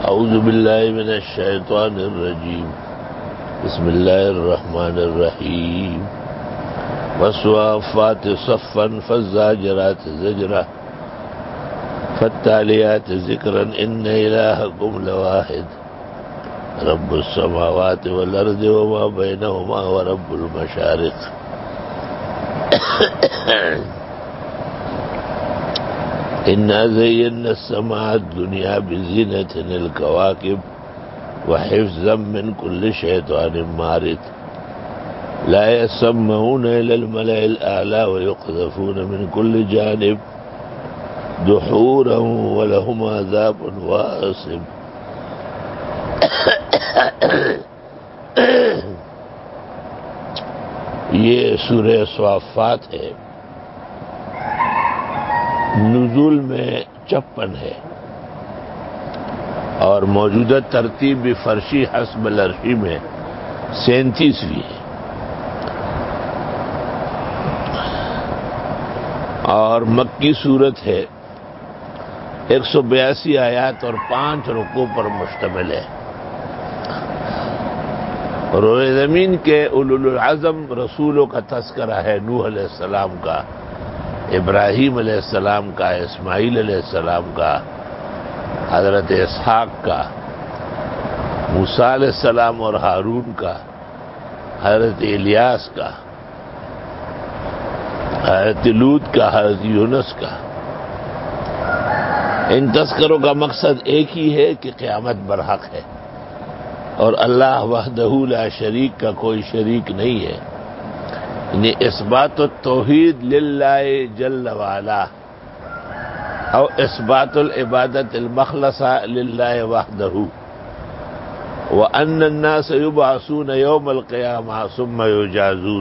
اعوذ باللہ من الشیطان الرجیم بسم اللہ الرحمن الرحیم والصافات صفا فالزاجرات زجرا فالتالیات ذکرا ان الہکم لواحد رب السماوات والارض وما بینہما ورب المشارق انا زینا السماء الدنیا بزینة الكواكب وحفظا من كل شیطان مارد لا يسمعون الى الملأ الاعلى ويقذفون من كل جانب دحورا ولهم عذاب واصب. یہ سورہ صافات ہے، نزول میں 56 ہے اور موجودہ ترتیب فرشی حسب العرشی میں 37ویں ہے، اور مکی صورت ہے، 182 آیات اور 5 رکوع پر مشتمل ہے. روئے زمین کے اولو العزم رسولوں کا تذکرہ ہے، نوح علیہ السلام کا، ابراہیم علیہ السلام کا، اسماعیل علیہ السلام کا، حضرت اسحاق کا، موسیٰ علیہ السلام اور ہارون کا، حضرت الیاس کا، حضرت لوط کا، حضرت یونس کا. ان تذکروں کا مقصد ایک ہی ہے کہ قیامت برحق ہے اور اللہ وحدہ لا شریک کا کوئی شریک نہیں ہے، یعنی اثبات التوحید للہ جل وعلا او اثبات العبادت المخلصہ للہ وحدہ، وان الناس یبعثون یوم القیامہ ثم یجازون،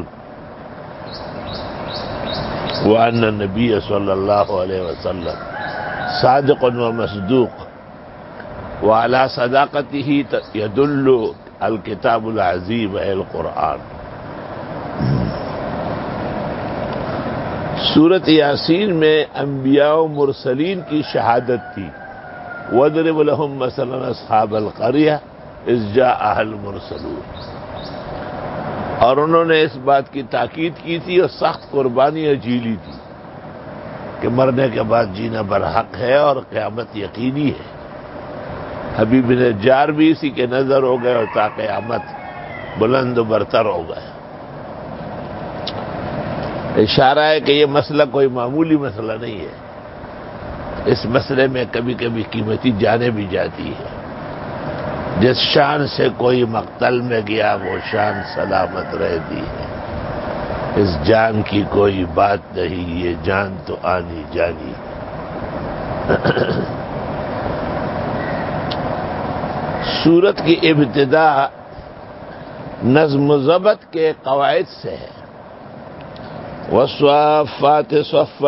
وان النبی صلی اللہ علیہ وسلم صادق و مصدوق وعلی صداقتہ یدل الکتاب العظیم القرآن. سورۃ یاسین میں انبیاء و مرسلین کی شہادت تھی. وَاضْرِبْ لَهُم مَّثَلًا أَصْحَابَ الْقَرْيَةِ إِذْ جَاءَهَا الْمُرْسَلُونَ، اور انہوں نے اس بات کی تاکید کی تھی اور سخت قربانیاں جھیلی تھی کہ مرنے کے بعد جینا برحق ہے اور قیامت یقینی ہے. حبیب نجار بھی اسی کے نظر ہو گئے اور تا قیامت بلند و برتر ہو گئے. اشارہ ہے کہ یہ مسئلہ کوئی معمولی مسئلہ نہیں ہے، اس مسئلے میں کبھی کبھی قیمتی جانیں بھی جاتی ہے. جس شان سے کوئی مقتل میں گیا وہ شان سلامت رہتی ہے، اس جان کی کوئی بات نہیں، یہ جان تو آنی جانی. سورت کی ابتدا نظم و ضبط کے قواعد سے ہے. والصافات صفا،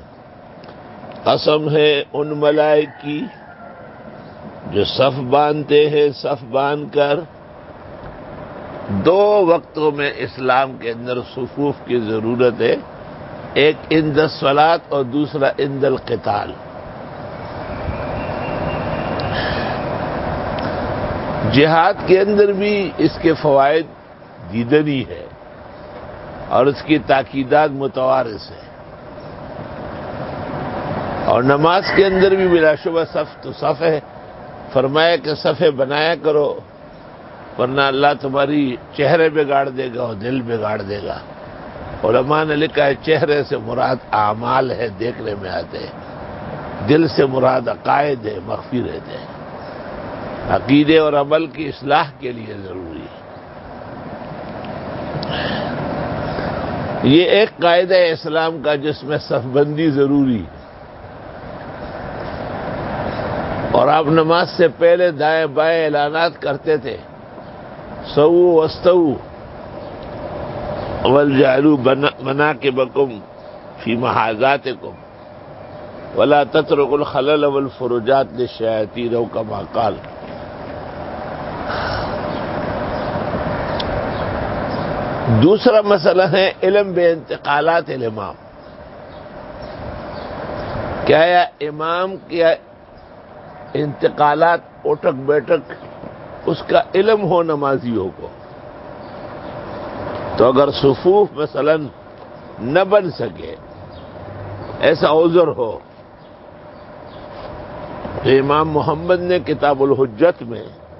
قسم ہے ان ملائک کی جو صف باندھتے ہیں، صف باندھ کر. 2 وقتوں میں اسلام کے اندر صفوف کی ضرورت ہے، ایک عند الصلاۃ اور دوسرا عند القتال. جہاد کے اندر بھی اس کے فوائد دیدنی ہے اور اس کی تاکیدات متوارث ہے، اور نماز کے اندر بھی بلا شبہ صف تو صف ہے. فرمایا کہ صفیں بنایا کرو ورنہ اللہ تمہاری چہرے بگاڑ دے گا اور دل بگاڑ دے گا. علماء نے لکھا ہے چہرے سے مراد اعمال ہے، دیکھنے میں آتے ہیں، دل سے مراد عقائد ہے، مخفی رہتے ہیں، عقیدے اور عمل کی اصلاح کے لیے ضروری ہے. یہ ایک قاعدہ اسلام کا جس میں صف بندی ضروری ہے. اور آپ نماز سے پہلے دائیں بائیں اعلانات کرتے تھے، سووا واستووا وَلْجَعَلُوا مَنَاكِبَكُمْ فِي مَحَاذَاتِكُمْ وَلَا تَتْرُكُوا الْخَلَلَ وَالْفُرُجَاتِ لِلشَّيَاطِينِ أَوْ كَمَا قَالَ. دوسرا مسئلہ ہے علم بے انتقالات الامام. کیا امام انتقالات اٹک بیٹک اس کا علم ہو نمازیوں کو، تو اگر صفوف مثلا نہ بن سکے، ایسا عذر ہو، تو امام محمد نے کتاب الحجت میں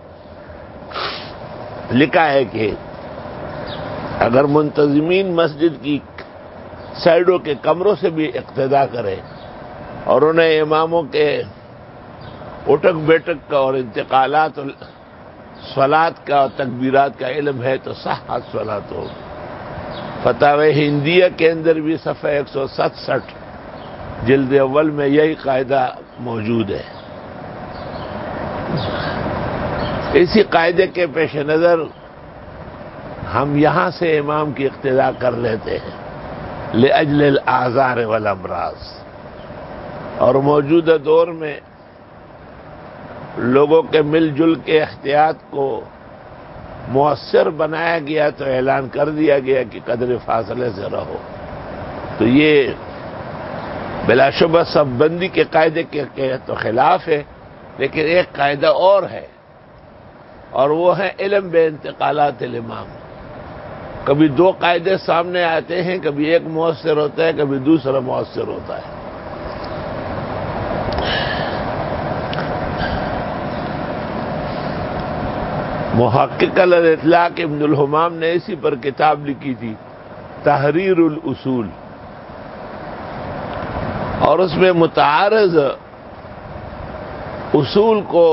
لکھا ہے کہ اگر منتظمین مسجد کی سائڈوں کے کمروں سے بھی اقتداء کرے اور انہیں اماموں کے اٹک بیٹک کا اور انتقالات صلات کا اور تکبیرات کا علم ہے تو صحت صلات ہو۔ فتاوی ہندیہ کے اندر بھی صفحہ 167 جلد اول میں یہی قاعدہ موجود ہے۔ اسی قاعدے کے پیش نظر ہم یہاں سے امام کی اقتداء کر لیتے ہیں لأجل الاعذار والامراض، اور موجودہ دور میں لوگوں کے مل جل کے احتیاط کو مؤثر بنایا گیا تو اعلان کر دیا گیا کہ قدر فاصلے سے رہو، تو یہ بلا شبہ صف بندی کے قاعدے کے تو خلاف ہے، لیکن ایک قاعدہ اور ہے، اور وہ ہے علم بے انتقالات الامام۔ کبھی دو قاعدے سامنے آتے ہیں، کبھی ایک مؤثر ہوتا ہے، کبھی دوسرا مؤثر ہوتا ہے۔ محقق الاطلاق ابن الحمام نے اسی پر کتاب لکھی تھی تحریر الاصول، اور اس میں متعارض اصول کو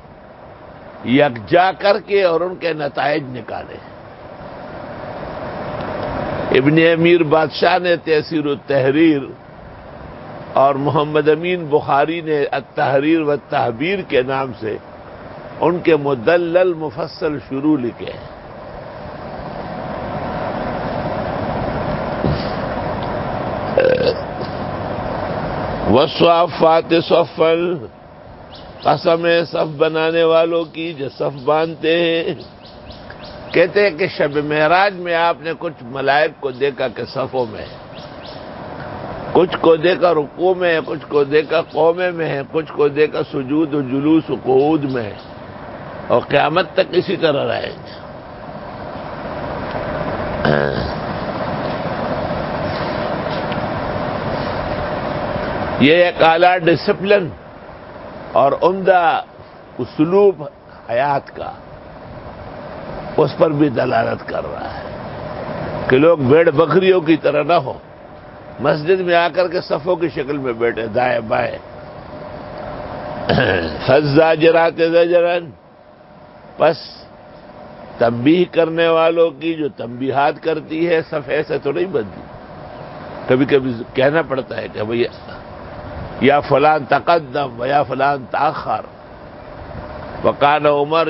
یکجا کر کے اور ان کے نتائج نکالے۔ ابن امیر بادشاہ نے تیسیر التحریر اور محمد امین بخاری نے التحریر والتحبیر کے نام سے ان کے مدلل مفصل شروع لکھے ہیں۔ والصافات صفا، قسم ہے صف بنانے والوں کی جو صف باندھتے ہیں۔ کہتے ہیں کہ شب معراج میں آپ نے کچھ ملائک کو دیکھا کہ صفوں میں ہے، کچھ کو دیکھا رکوع میں ہے، کچھ کو دیکھا قومے میں ہے، کچھ کو دیکھا سجود و جلوس و قعود میں ہے، اور قیامت تک اسی طرح رہیں گے۔ یہ ایک اعلیٰ ڈسپلن اور عمدہ اسلوب حیات کا اس پر بھی دلالت کر رہا ہے کہ لوگ بھیڑ بکریوں کی طرح نہ ہو، مسجد میں آ کر کے صفوں کی شکل میں بیٹھے دائیں بائیں۔ فالزاجرات زجرا، پس تنبیہ کرنے والوں کی جو تنبیہات کرتی ہے، صف ایسے تو نہیں بنتی، کبھی کبھی کہنا پڑتا ہے کہ بھئی یا فلان تقدم و یا فلان تاخر، وکان عمر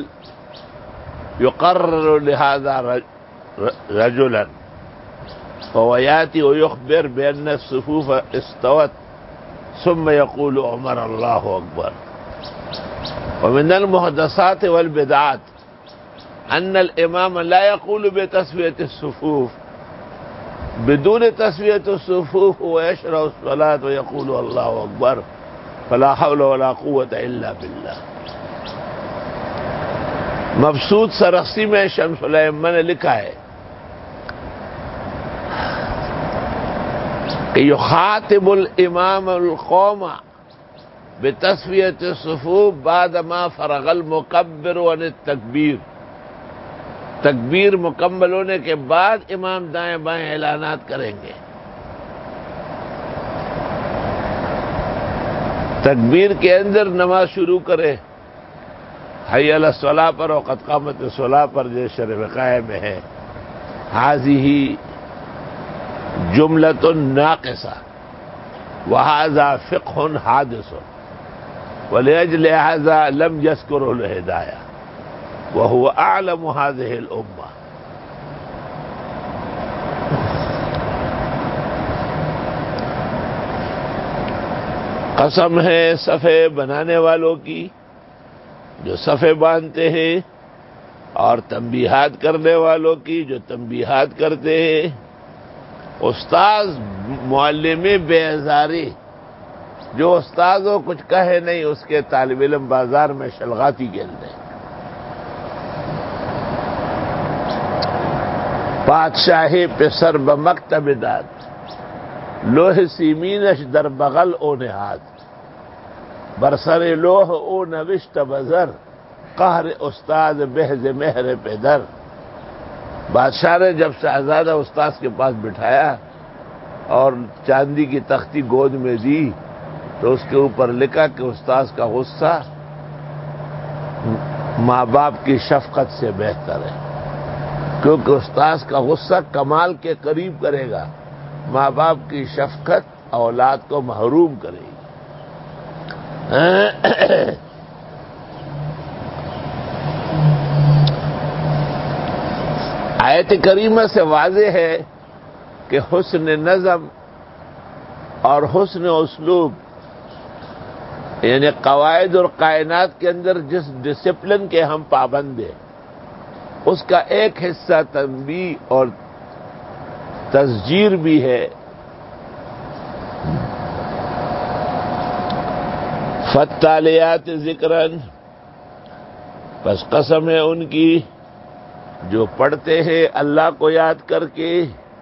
يقرر لهذا رجلا فهو يأتي ويخبر بأن الصفوف استوت ثم يقول عمر الله أكبر۔ ومن المحدثات والبدعات أن الإمام لا يقول بتسوية الصفوف بدون تسوية الصفوف ويشرع الصلاة ويقول الله أكبر فلا حول ولا قوة إلا بالله۔ مبسوط سرخسی میں شمس الائمہ نے لکھا ہے کہ یخاطب الامام القوم بتسویۃ الصفوف بعد ما فرغ المکبر عن التکبیر، تکبیر مکمل ہونے کے بعد امام دائیں بائیں اعلانات کریں گے۔ تکبیر کے اندر نماز شروع کرے، حی علی الصلاۃ پر اور قد قامت الصلاۃ پر جو شرح وقائع میں ہے، ہذہ جملۃ ناقصہ وہذا فقہ حادث ولأجل هذا لم يذكر الہدایہ وهو اعلم هذه الامہ۔ قسم ہے صفے بنانے والوں کی جو صفے باندھتے ہیں، اور تنبیہات کرنے والوں کی جو تنبیہات کرتے ہیں۔ استاذ معلم بیزاری جو استاد ہو کچھ کہے نہیں، اس کے طالب علم بازار میں شلغاتی کھیل رہے ہیں۔ بادشاہی پسر بمکتب داد، لوہ سیمینش در بغل او نہاد، برسر لوہ او نوشت بزر، قہر استاد بہز مہر پدر۔ بادشاہ نے جب شہزادہ استاذ کے پاس بٹھایا اور چاندی کی تختی گود میں دی تو اس کے اوپر لکھا کہ استاذ کا غصہ ماں باپ کی شفقت سے بہتر ہے، کیونکہ استاذ کا غصہ کمال کے قریب کرے گا، ماں باپ کی شفقت اولاد کو محروم کرے گی۔ آیت کریمہ سے واضح ہے کہ حسن نظم اور حسن اسلوب، یعنی قواعد اور کائنات کے اندر جس ڈسپلن کے ہم پابند ہیں، اس کا ایک حصہ تنبیہ اور تزجیر بھی ہے۔ فالتالیات ذکرن، بس قسم ہے ان کی جو پڑھتے ہیں اللہ کو یاد کر کے۔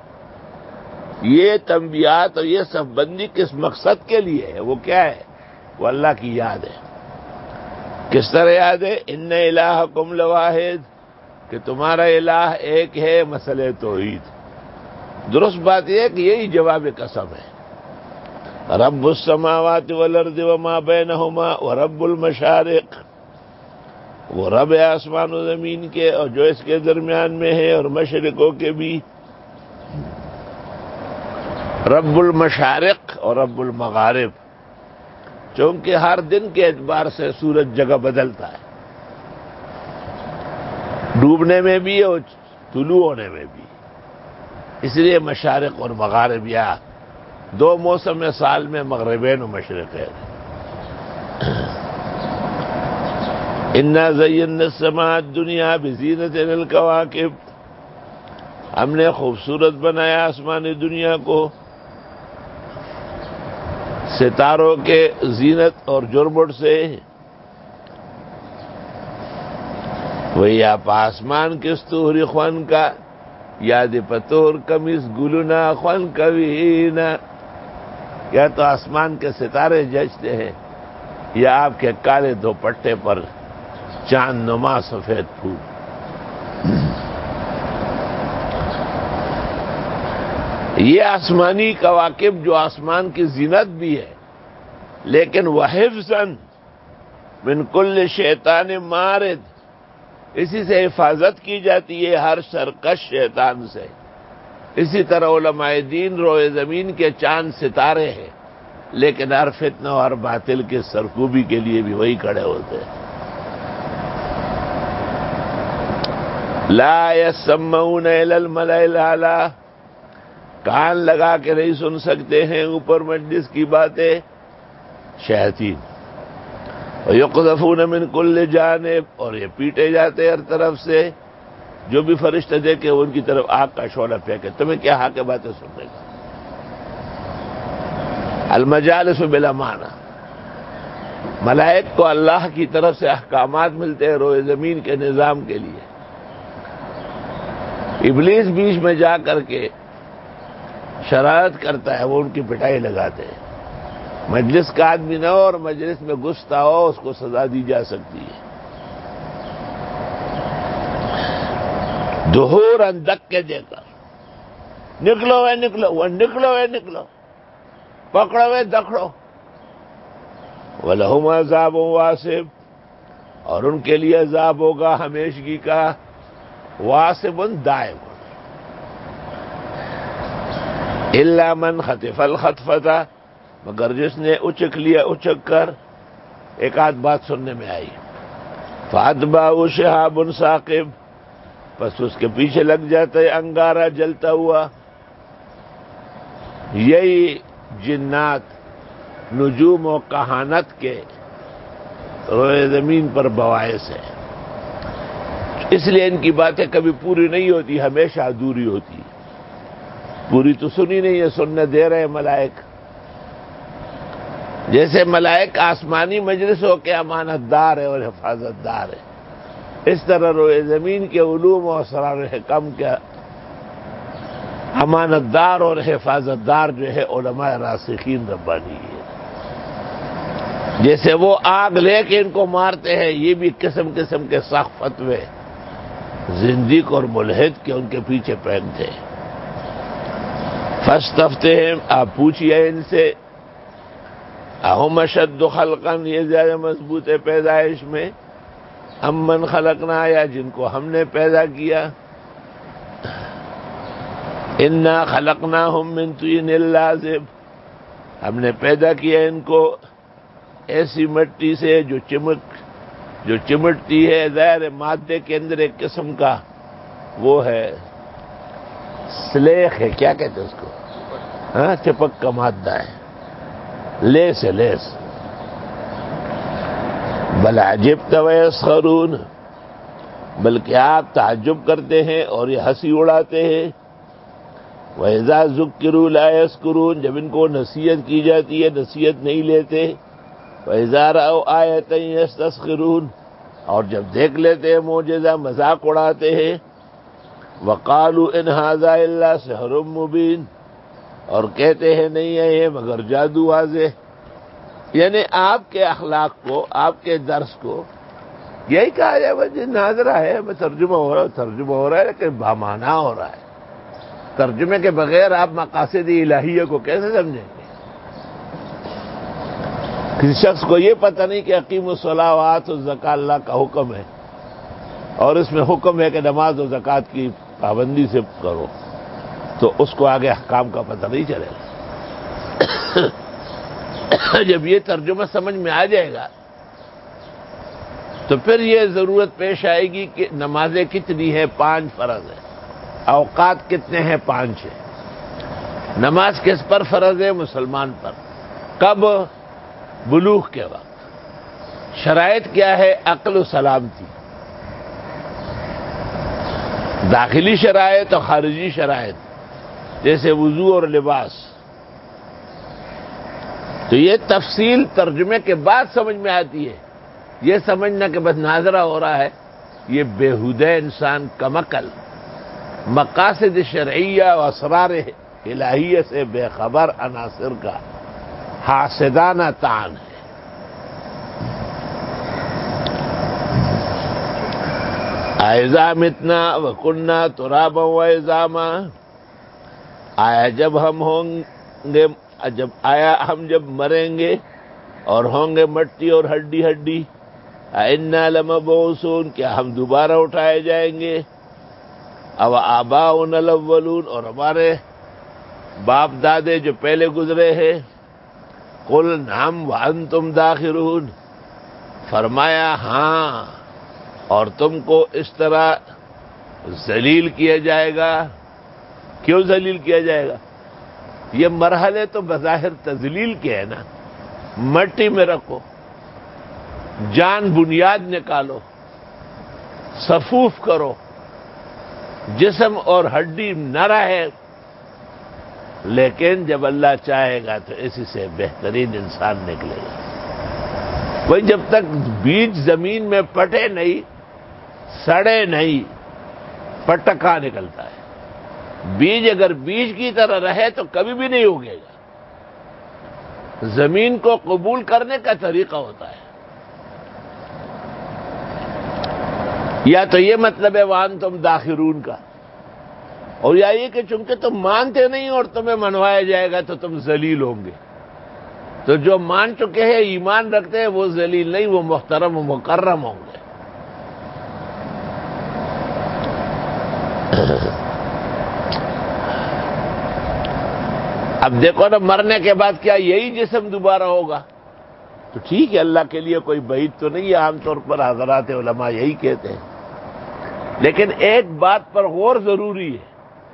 یہ تنبیہات اور یہ صف بندی کس مقصد کے لیے ہے؟ وہ کیا ہے؟ وہ اللہ کی یاد ہے۔ کس طرح یاد ہے؟ ان الہکم لواحد، کہ تمہارا الہ ایک ہے، مسئلہ توحید۔ درست بات یہ ہے کہ یہی جواب قسم ہے۔ رب السماوات والارض وما بینہما ورب المشارق، وہ رب ہے آسمان و زمین کے اور جو اس کے درمیان میں ہے، اور مشرقوں کے بھی۔ رب المشارق اور رب المغارب، چونکہ ہر دن کے اعتبار سے سورج جگہ بدلتا ہے، ڈوبنے میں بھی اور طلوع ہونے میں بھی، اس لیے مشارق اور مغارب، یا دو موسم سال میں مغربین و مشرقین۔ انا زینا السماء الدنیا بزینۃ الکواکب، ہم نے خوبصورت بنایا آسمان دنیا کو ستاروں کے زینت اور جربٹ سے۔ وہی آپ آسمان کس طور خوان کا، یاد پتور کمیس گلونا خوان کوینا، یا تو آسمان کے ستارے جچتے ہیں یا آپ کے کالے دوپٹے پر چاند نما سفید پھول۔ یہ آسمانی کواکب جو آسمان کی زینت بھی ہے، لیکن وحفظاً من کل شیطان مارد، اسی سے حفاظت کی جاتی ہے ہر سرکش شیطان سے۔ اسی طرح علماء دین روئے زمین کے چاند ستارے ہیں، لیکن ہر فتنہ اور باطل کے سرکوبی کے لیے بھی وہی کھڑے ہوتے ہیں۔ لا یسمعون الی الملأ الاعلی، کان لگا کے نہیں سن سکتے ہیں اوپر مجلس کی باتیں شیاطین۔ وَيُقْذَفُونَ مِنْ كُلِّ جانب، اور یہ پیٹے جاتے ہر طرف سے، جو بھی فرشتے دیکھے ان کی طرف آگ کا شعلہ پھینکے، تمہیں کیا حق ہے باتیں سننے کا؟ المجالس بالامانہ، ملائک کو اللہ کی طرف سے احکامات ملتے ہیں روئے زمین کے نظام کے لیے۔ ابلیس بیچ میں جا کر کے شرارت کرتا ہے، وہ ان کی پٹائی لگاتے ہیں۔ مجلس کا آدمی نہ ہو اور مجلس میں گھستا ہو، اس کو سزا دی جا سکتی ہے۔ دہور اندک کے دے کر، نکلو ہے نکلو، وہ نکلو ہے نکلو، پکڑو ہے دکڑو۔ وَلَهُمْ عَذَابٌ وَاصِبٌ، اور ان کے لیے عذاب ہوگا ہمیشگی کا، واسب دائم۔ الا من خطف الخطفۃ، مگر جس نے اچک لیا اچک کر، ایک آدھ بات سننے میں آئی، فَأَتْبَعَهُ شِهَابٌ ثَاقِبٌ، بس اس کے پیچھے لگ جاتا ہے انگارہ جلتا ہوا۔ یہی جنات نجوم و کہانت کے روئے زمین پر بواعث ہے، اس لیے ان کی باتیں کبھی پوری نہیں ہوتی، ہمیشہ ادھوری ہوتی۔ پوری تو سنی نہیں ہے، سننے دے رہے ملائک، جیسے ملائک آسمانی مجلسوں کے امانت دار ہے اور حفاظت دار ہے، اس طرح روئے زمین کے علوم اور اسرار حکم کے امانت دار اور حفاظت دار جو ہے علماء راسخین ربانی ہے۔ جیسے وہ آگ لے کے ان کو مارتے ہیں، یہ بھی قسم قسم کے سخت فتوے زندیق اور ملحد کے ان کے پیچھے پہنتے ہیں۔ فاستفتہم، آپ پوچھئے ان سے، اہم اشد خلقا، یہ زیادہ مضبوط ہے پیدائش میں، ام من خلقنا، یا جن کو ہم نے پیدا کیا، انا خلقناہم من طین لازب، ہم نے پیدا کیا ان کو ایسی مٹی سے جو چمٹتی ہے، ظاہر مادے کے اندر ایک قسم کا وہ ہے سلیخ ہے، کیا کہتے ہیں اس کو، ہاں چپک کا مادہ ہے، لیس ہے لیس۔ بل عجبت ویسخرون، بلکہ آپ تعجب کرتے ہیں اور یہ ہنسی اڑاتے ہیں۔ وَإِذَا ذُكِّرُوا لَا يَذْكُرُونَ، جب ان کو نصیحت کی جاتی ہے نصیحت نہیں لیتے۔ وَإِذَا رَأَوْا آیَةً يَسْتَسْخِرُونَ، اور جب دیکھ لیتے ہیں معجزہ مذاق اڑاتے ہیں۔ وَقَالُوا إِنْ هَذَا إِلَّا سِحْرٌ مُبِينٌ، اور کہتے ہیں نہیں ہے یہ مگر جادو واضح۔ یعنی آپ کے اخلاق کو، آپ کے درس کو یہی کہا جائے وجہ ناظرہ ہے، میں ترجمہ ہو رہا ہے لیکن بامعنی ہو رہا ہے۔ ترجمے کے بغیر آپ مقاصد الہیہ کو کیسے سمجھیں گے؟ کسی شخص کو یہ پتہ نہیں کہ اقیم الصلاۃ وآتوا الزکوٰۃ اللہ کا حکم ہے اور اس میں حکم ہے کہ نماز و زکوٰۃ کی پابندی سے کرو، تو اس کو آگے احکام کا پتہ نہیں چلے گا۔ جب یہ ترجمہ سمجھ میں آ جائے گا تو پھر یہ ضرورت پیش آئے گی کہ نمازیں کتنی ہیں، 5 فرض ہیں، اوقات کتنے ہیں، 5 ہیں۔ نماز کس پر فرض ہے؟ مسلمان پر۔ کب؟ بلوغ کے وقت۔ شرائط کیا ہے؟ عقل و سلامتی، داخلی شرائط اور خارجی شرائط، جیسے وضو اور لباس۔ تو یہ تفصیل ترجمے کے بعد سمجھ میں آتی ہے۔ یہ سمجھنا کہ بس ناظرہ ہو رہا ہے، یہ بیہودہ انسان کمعقل، مقاصد شرعیہ و اسرار الہیہ سے بے خبر عناصر کا حاسدانہ طعن ہے۔ اَإِذَا مِتْنَا وَكُنَّا تُرَابًا وَعِظَامًا، آیا جب ہم جب مریں گے اور ہوں گے مٹی اور ہڈی ہڈی، اِنَّا لَمَبْعُوثُونَ، کیا ہم دوبارہ اٹھائے جائیں گے؟ او آباؤنا الاولون، اور ہمارے باپ دادے جو پہلے گزرے ہیں۔ قل نعم وانتم داخرون، فرمایا ہاں، اور تم کو اس طرح ذلیل کیا جائے گا۔ کیوں ذلیل کیا جائے گا؟ یہ مرحلے تو بظاہر تذلیل کے ہے نا، مٹی میں رکھو، جان بنیاد نکالو، صفوف کرو، جسم اور ہڈی نہ رہے، لیکن جب اللہ چاہے گا تو اسی سے بہترین انسان نکلے گا۔ وہی جب تک بیج زمین میں پٹے نہیں، سڑے نہیں، پٹکا نکلتا ہے۔ بیج اگر بیج کی طرح رہے تو کبھی بھی نہیں اگے گا۔ زمین کو قبول کرنے کا طریقہ ہوتا ہے۔ یا تو یہ مطلب ہے وَأَنْتُمْ دَاخِرُونَ کا، اور یا یہ کہ چونکہ تم مانتے نہیں اور تمہیں منوایا جائے گا تو تم ذلیل ہوں گے۔ تو جو مان چکے ہیں، ایمان رکھتے ہیں، وہ ذلیل نہیں، وہ محترم و مکرم ہوں گے۔ اب دیکھو نا، مرنے کے بعد کیا یہی جسم دوبارہ ہوگا؟ تو ٹھیک ہے، اللہ کے لیے کوئی بعید تو نہیں ہے، عام طور پر حضرات علماء یہی کہتے ہیں، لیکن ایک بات پر غور ضروری ہے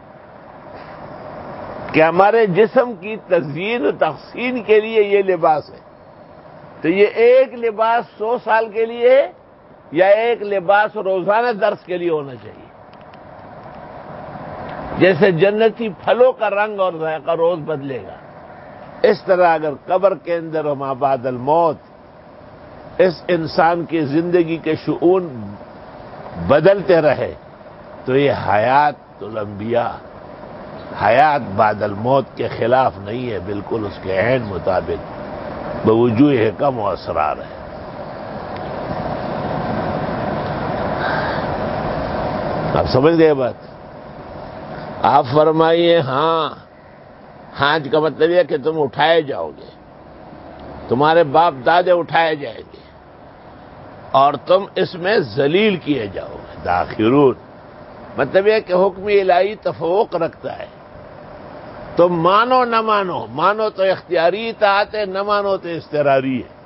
کہ ہمارے جسم کی تزیین و تحسین کے لیے یہ لباس ہے، تو یہ ایک لباس 100 سال کے لیے ہے یا ایک لباس روزانہ درس کے لیے ہونا چاہیے؟ جیسے جنتی پھلوں کا رنگ اور ذائقہ روز بدلے گا، اس طرح اگر قبر کے اندر و ما بعد الموت اس انسان کی زندگی کے شؤون بدلتے رہے تو یہ حیات الانبیاء، حیات بعد الموت کے خلاف نہیں ہے، بالکل اس کے عین مطابق بوجوہ حکم و اسرار ہے۔ آپ سمجھ گئے بات؟ آپ فرمائیے ہاں، ہانج کا مطلب یہ کہ تم اٹھائے جاؤ گے، تمہارے باپ دادے اٹھائے جائیں گے اور تم اس میں ذلیل کیے جاؤ گے۔ داخرون مطلب یہ کہ حکم الہی تفوق رکھتا ہے، تم مانو نہ مانو، مانو تو اختیاری اطاعت ہے، نہ مانو تو اضطراری ہے۔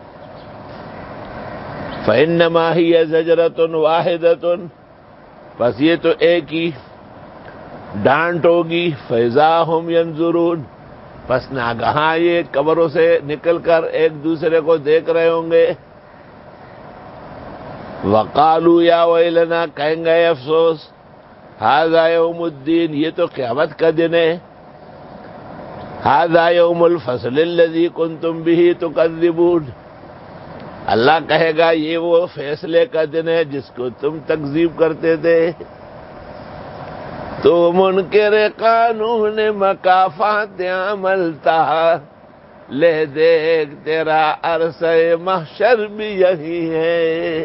فإنما هي زجرة واحدة، بس یہ تو ایک ہی ڈانٹ ہوگی۔ فإذا هم ينظرون، پس ناگہاں یہ قبروں سے نکل کر ایک دوسرے کو دیکھ رہے ہوں گے۔ وقالوا یا ویلنا، کہیں گے افسوس، ھذا یوم الدین، یہ تو قیامت کا دن ہے۔ ھذا یوم الفصل الذی کنتم به تکذبون، اللہ کہے گا یہ وہ فیصلے کا دن ہے جس کو تم تکذیب کرتے تھے۔ تو منکر قانون مکافات عمل تھا، لے دیکھ تیرا عرصہ محشر بھی یہی ہے۔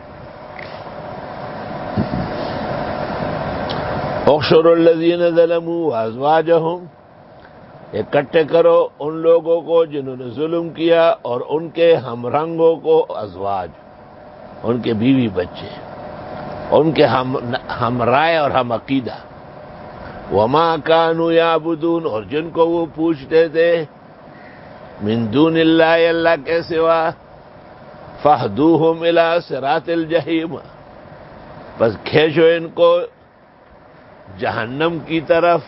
احشروا الذین ظلموا وازواجہم، اکٹھے کرو ان لوگوں کو جنہوں نے ظلم کیا اور ان کے ہم رنگوں کو، ازواج ان کے بیوی بچے، ان کے ہم رائے اور ہم عقیدہ، وما کانوا یعبدون، اور جن کو وہ پوچھتے تھے، من دون اللہ، اللہ کے سوا، فاہدوہم الی صراط الجحیم، بس کھینچو ان کو جہنم کی طرف،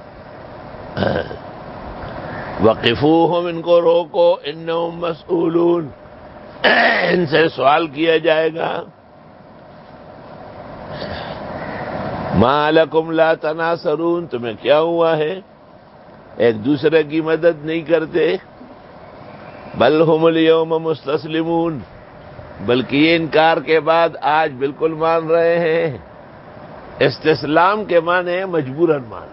وقفوہم، ان کو روکو، انہم مسئولون، ان سے سوال کیا جائے گا۔ ما لکم لا تناصرون، تمہیں کیا ہوا ہے ایک دوسرے کی مدد نہیں کرتے؟ بل ہم اليوم مستسلمون، بلکہ یہ انکار کے بعد آج بالکل مان رہے ہیں۔ استسلام کے معنی ہے مجبوراً ماننا۔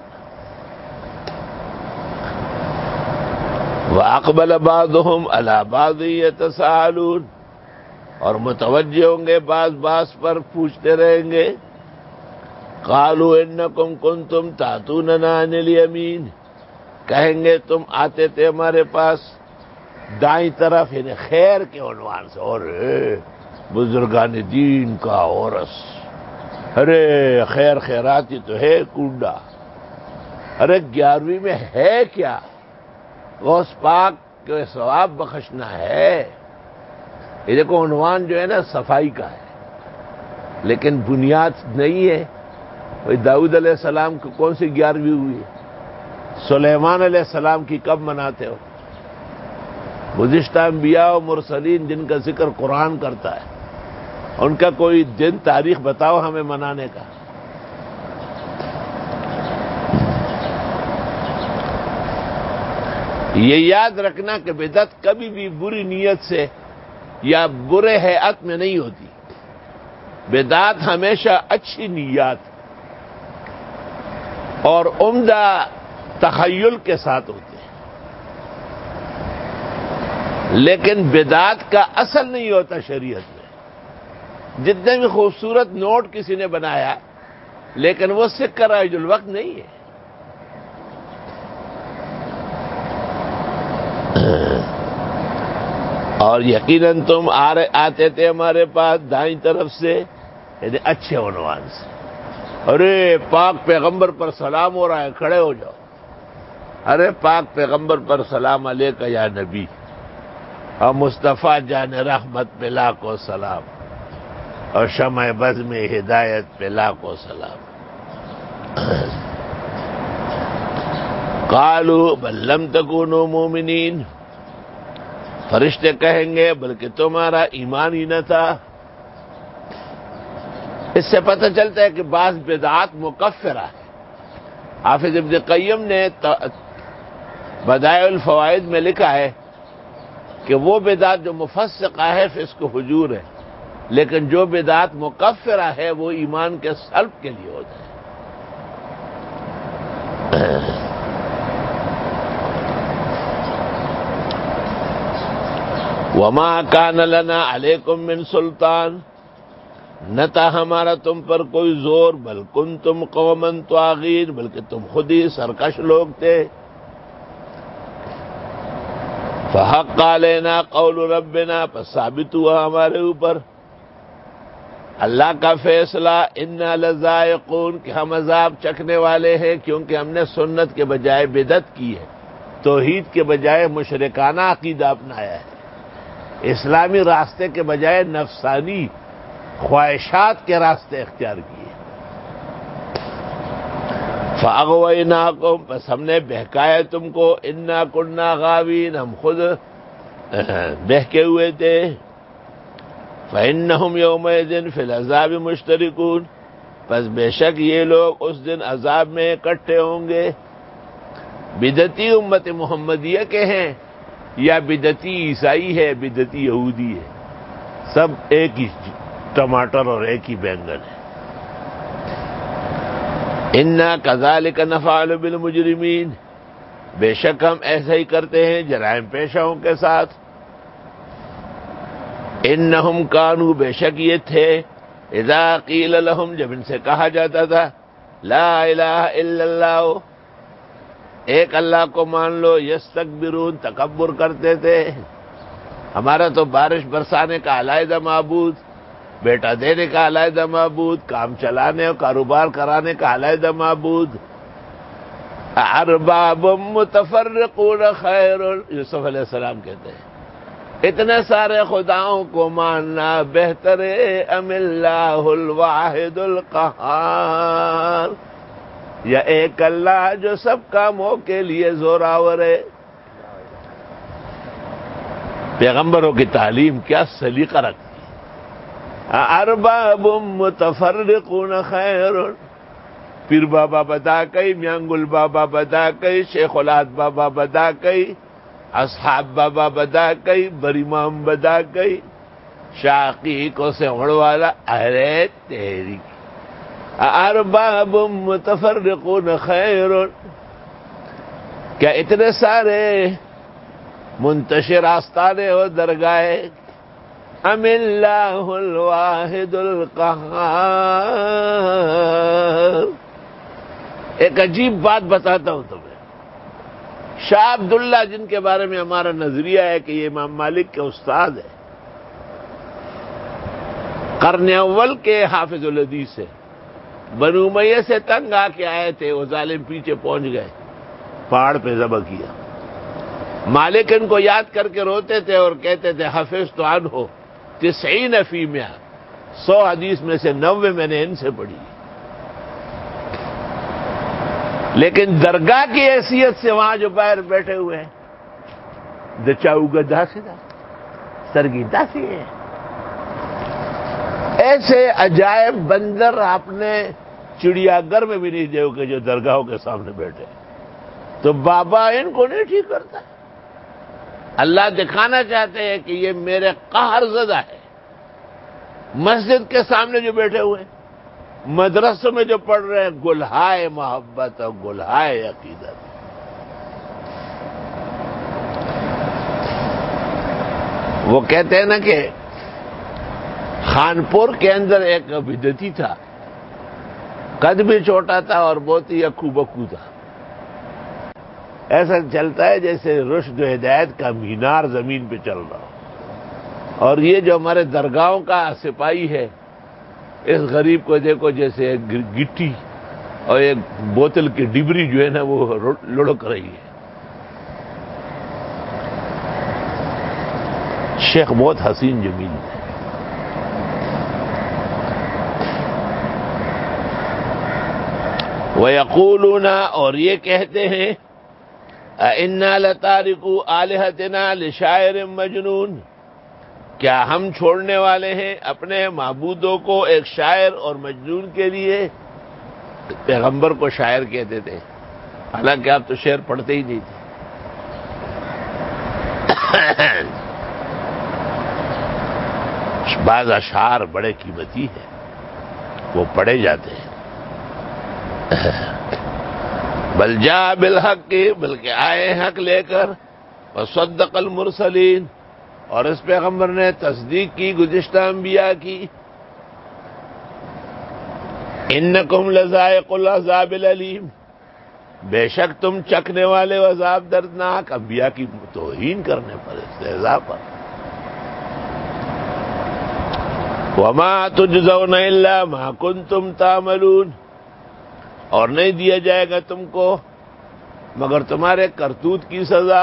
وَأَقْبَلَ بَعْضُهُمْ عَلَى بَعْضٍ يَتَسَاءَلُونَ، اور متوجہ ہوں گے بعض پر پوچھتے رہیں گے۔ قَالُوا إِنَّكُمْ كُنْتُمْ تَأْتُونَنَا عَنِ الْيَمِينِ، کہیں گے تم آتے تھے ہمارے پاس دائیں طرف، یعنی خیر کے عنوان سے، اور بزرگان دین کا عرس، ارے خیر خیراتی تو ہے کنڈا، ارے 11ویں میں ہے کیا، غوث پاک کے ثواب بخشنا ہے۔ یہ دیکھو عنوان جو ہے نا صفائی کا ہے، لیکن بنیاد نہیں ہے۔ داؤد علیہ السلام کو کون سی 11ویں ہوئی ہے؟ سلیمان علیہ السلام کی کب مناتے ہو؟ گزشتہ انبیاء و مرسلین جن کا ذکر قرآن کرتا ہے، ان کا کوئی دن تاریخ بتاؤ ہمیں منانے کا۔ یہ یاد رکھنا کہ بدعت کبھی بھی بری نیت سے یا برے ہیئت میں نہیں ہوتی، بدعت ہمیشہ اچھی نیت اور عمدہ تخیل کے ساتھ ہوتے ہیں، لیکن بدعت کا اصل نہیں ہوتا شریعت میں۔ جتنے بھی خوبصورت نوٹ کسی نے بنایا، لیکن وہ سکہ رائج الوقت نہیں ہے۔ اور یقیناً تم آتے تھے ہمارے پاس دائیں طرف سے، یعنی اچھے عنوان سے، ارے پاک پیغمبر پر سلام ہو رہا ہے، کھڑے ہو جاؤ، ارے پاک پیغمبر پر سلام علیکہ یا نبی، اور مصطفیٰ جان رحمت پہ لاکھوں سلام، اور شمع بز میں ہدایت پہ لاکھوں سلام۔ قالوا بل لم تکونوا مؤمنین، فرشتے کہیں گے بلکہ تمہارا ایمان ہی نہ تھا۔ اس سے پتہ چلتا ہے کہ بعض بدعات مکفرہ ہے۔ حافظ ابن قیم نے بدائع الفوائد میں لکھا ہے کہ وہ بدعت جو مفسقہ ہے فسق و فجور ہے، لیکن جو بدعت مکفرہ ہے وہ ایمان کے سلب کے لیے ہوتا ہے۔ وما کان لنا علیکم من سلطان، نہ تھا ہمارا تم پر کوئی زور، بل کنتم قوما طاغین، بلکہ تم خود ہی سرکش لوگ تھے۔ فحق علینا قول ربنا، پس ثابت ہوا ہمارے اوپر اللہ کا فیصلہ، انا لذائقون، کہ ہم عذاب چکھنے والے ہیں، کیونکہ ہم نے سنت کے بجائے بدعت کی ہے، توحید کے بجائے مشرکانہ عقیدہ اپنایا ہے، اسلامی راستے کے بجائے نفسانی خواہشات کے راستے اختیار کیے۔ فاغویناکم، بس ہم نے بہکایا تم کو، انا کنا غاوین، ہم خود بہکے ہوئے تھے۔ فإنہم یومئذ فی العذاب مشترکون، پس بے شک یہ لوگ اس دن عذاب میں اکٹھے ہوں گے۔ بدعتی امت محمدیہ کے ہیں یا بدعتی عیسائی ہے، بدعتی یہودی ہے، سب ایک ہی ٹماٹر اور ایک ہی بینگن ہے۔ انا کذالک نفعل بالمجرمین، بے شک ہم ایسا ہی کرتے ہیں جرائم پیشوں کے ساتھ۔ انہم کانوا، بے شک یہ تھے، اذا قیل لہم، جب ان سے کہا جاتا تھا، لا الہ الا اللہ، ایک اللہ کو مان لو، یستکبرون، تکبر کرتے تھے، ہمارا تو بارش برسانے کا علیحدہ معبود، بیٹا دینے کا علیحدہ معبود، کام چلانے اور کاروبار کرانے کا علیحدہ معبود، ارباب متفرقون خیر، یوسف علیہ السلام کہتے ہیں اتنے سارے خداؤں کو ماننا بہتر ہے، ام اللہ الواحد القہار، یا ایک اللہ جو سب کاموں کے لیے زوراور ہے۔ پیغمبروں کی تعلیم کیا سلیقہ رکھتی ہے، ارباب متفرقون خیر، پیر بابا بدا کئی، میانگل بابا بدا کئی، شیخ الہاد بابا بدا کئی، اصحاب بابا بدا کئی، بریمام بدا کئی، شاقی کو سے اڑ والا، ارے تیری ارباب متفرقون خیر، کیا اتنے سارے منتشر آستانے اور درگاہیں، ام اللہ الواحد القہار۔ ایک عجیب بات بتاتا ہوں تمہیں، شاہ عبداللہ جن کے بارے میں ہمارا نظریہ ہے کہ یہ امام مالک کے استاد ہے، قرن اول کے حافظ الحدیث ہے، بنو امیہ سے تنگ آ کے آئے تھے، وہ ظالم پیچھے پہنچ گئے، پہاڑ پہ ذبح کیا۔ مالک ان کو یاد کر کے روتے تھے اور کہتے تھے حفظت عنہ 90 فی 100، 100 حدیث میں سے 90 میں نے ان سے پڑھی، لیکن درگاہ کی حیثیت سے وہاں جو باہر بیٹھے ہوئے ہیں، دچاؤ گدھا سے سرگیتا سے ہے۔ ایسے عجائب بندر آپ نے چڑیا گھر میں بھی نہیں دیکھو کہ جو درگاہوں کے سامنے بیٹھے، تو بابا ان کو نہیں ٹھیک کرتا۔ اللہ دکھانا چاہتے ہیں کہ یہ میرے قہر زدہ ہے۔ مسجد کے سامنے جو بیٹھے ہوئے ہیں، مدرسوں میں جو پڑھ رہے ہیں، گلہائے محبت اور گلہائے عقیدت۔ وہ کہتے ہیں نا کہ خانپور کے اندر ایک بدعتی تھا، قد بھی چھوٹا تھا اور بہت ہی اکو بکو تھا، ایسا چلتا ہے جیسے رشد و ہدایت کا مینار زمین پہ چل رہا ہو۔ اور یہ جو ہمارے درگاہوں کا سپاہی ہے، اس غریب کو دیکھو جیسے گٹی اور ایک بوتل کی ڈبری جو ہے نا وہ لڑک رہی ہے۔ شیخ بہت حسین جمیل ہے۔ وَيَقُولُونَ، اور یہ کہتے ہیں، اِنَّا لَتَارِكُو آلِهَتِنَا لِشَاعِرٍ مَجْنُونٍ، کیا ہم چھوڑنے والے ہیں اپنے معبودوں کو ایک شاعر اور مجنون کے لیے؟ پیغمبر کو شاعر کہتے تھے، حالانکہ آپ تو شعر پڑھتے ہی نہیں تھے۔ بعض اشعار بڑے قیمتی ہیں، وہ پڑھے جاتے ہیں۔ بل جاء بالحق، بلکہ آئے حق لے کر، وصدق المرسلین، اور اس پیغمبر نے تصدیق کی گزشتہ انبیاء کی۔ انکم لذائق العذاب العلیم، بے شک تم چکھنے والے عذاب دردناک، انبیاء کی توہین کرنے پر، استہزاء پر۔ وما تجزون الا ما کنتم تعملون، اور نہیں دیا جائے گا تم کو مگر تمہارے کرتوت کی سزا،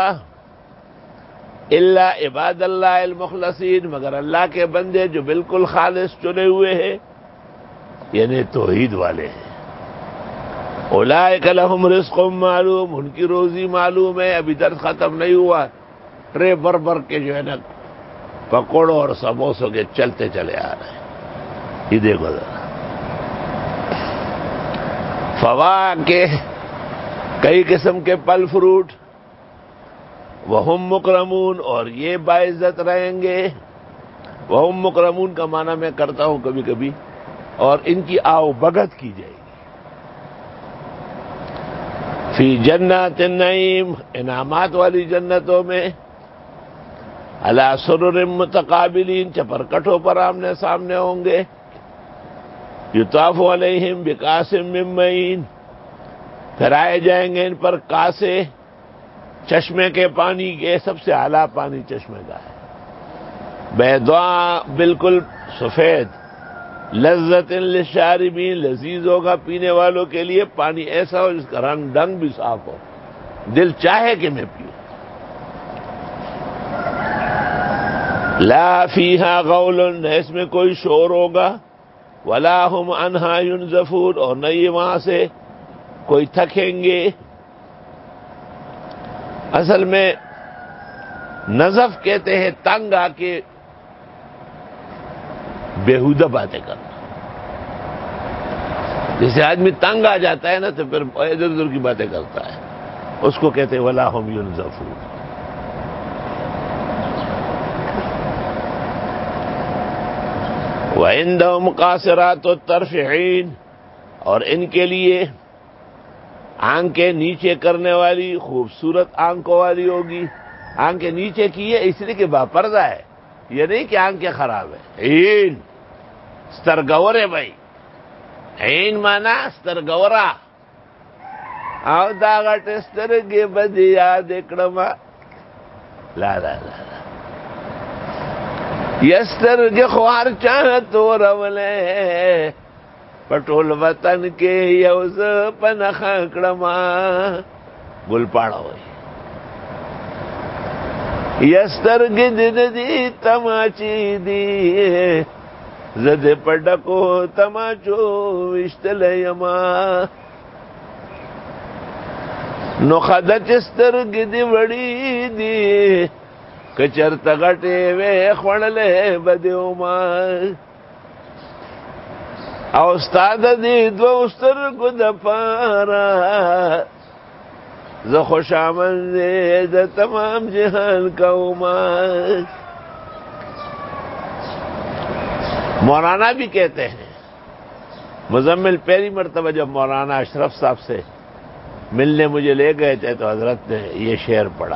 الا عباد اللہ المخلصین، مگر اللہ کے بندے جو بالکل خالص چنے ہوئے ہیں، یعنی توحید والے ہیں۔ اولئک لہم رزق معلوم، ان کی روزی معلوم ہے۔ ابھی درس ختم نہیں ہوا، ٹرے بر کے جو ہے نا پکوڑوں اور سموسوں کے چلتے چلے آ رہے ہیں، یہ دیکھو ذرا۔ فواکہ، کئی قسم کے پھل فروٹ، وہم مکرمون، اور یہ باعزت رہیں گے۔ وہم مکرمون کا معنی میں کرتا ہوں کبھی کبھی، اور ان کی آؤ بھگت کی جائے گی۔ فی جنات النعیم، انعامات والی جنتوں میں، علی سرر متقابلین، چپرکٹوں پر آمنے سامنے ہوں گے۔ یطاف علیہم بکاس من معین، پھرائے جائیں گے ان پر کاسے چشمے کے پانی کے، سب سے اعلیٰ پانی چشمے کا ہے، بیضاء، بالکل سفید، لذت للشاربین، لذیذ ہوگا پینے والوں کے لیے، پانی ایسا ہو جس کا رنگ ڈنگ بھی صاف ہو، دل چاہے کہ میں پیوں۔ لا فیہا غول، نہ اس میں کوئی شور ہوگا، ولا ہم عنہا ینزفون، اور نہ یہ وہاں سے کوئی تھکیں گے۔ اصل میں نزف کہتے ہیں تنگ آ کے بیہودہ باتیں کرنا۔ جیسے آدمی تنگ آ جاتا ہے نا تو پھر ادھر ادھر کی باتیں کرتا ہے، اس کو کہتے ہیں ولا ہم ینزفون۔ وَعِندَهُمْ قَاصِرَاتُ الطَّرْفِ عِينٌ، اور ان کے لیے آنکھیں نیچے کرنے والی خوبصورت آنکھوں والی ہوگی۔ آنکھیں نیچے کی ہے اس لیے کہ باپردہ ہے، یہ نہیں کہ آنکھیں خراب ہے۔ عین سترگور ہے بھائی، عین مانا سترگورا، او دا غٹ سترگے بدیا دکڑما، لا لا لا لا، یسترگے خوار چاہت و رولے، پٹول وطن کے یوز پنخ کڑما، گل پاڑا ہوئی، یسترگے دن دی تماچی دی، زد پڈکو تماچو وشتل یما، نو خدچ سترگے دی وڑی دی، کچر تغٹے وے خوڑلے بدیو ماں، او استاد دی دو سترگو دپارا، ز خوش آمد د تمام جہان قوما۔ مولانا بھی کہتے ہیں، مزمل پہلی مرتبہ جب مولانا اشرف صاحب سے ملنے مجھے لے گئے تھے تو حضرت نے یہ شعر پڑھا،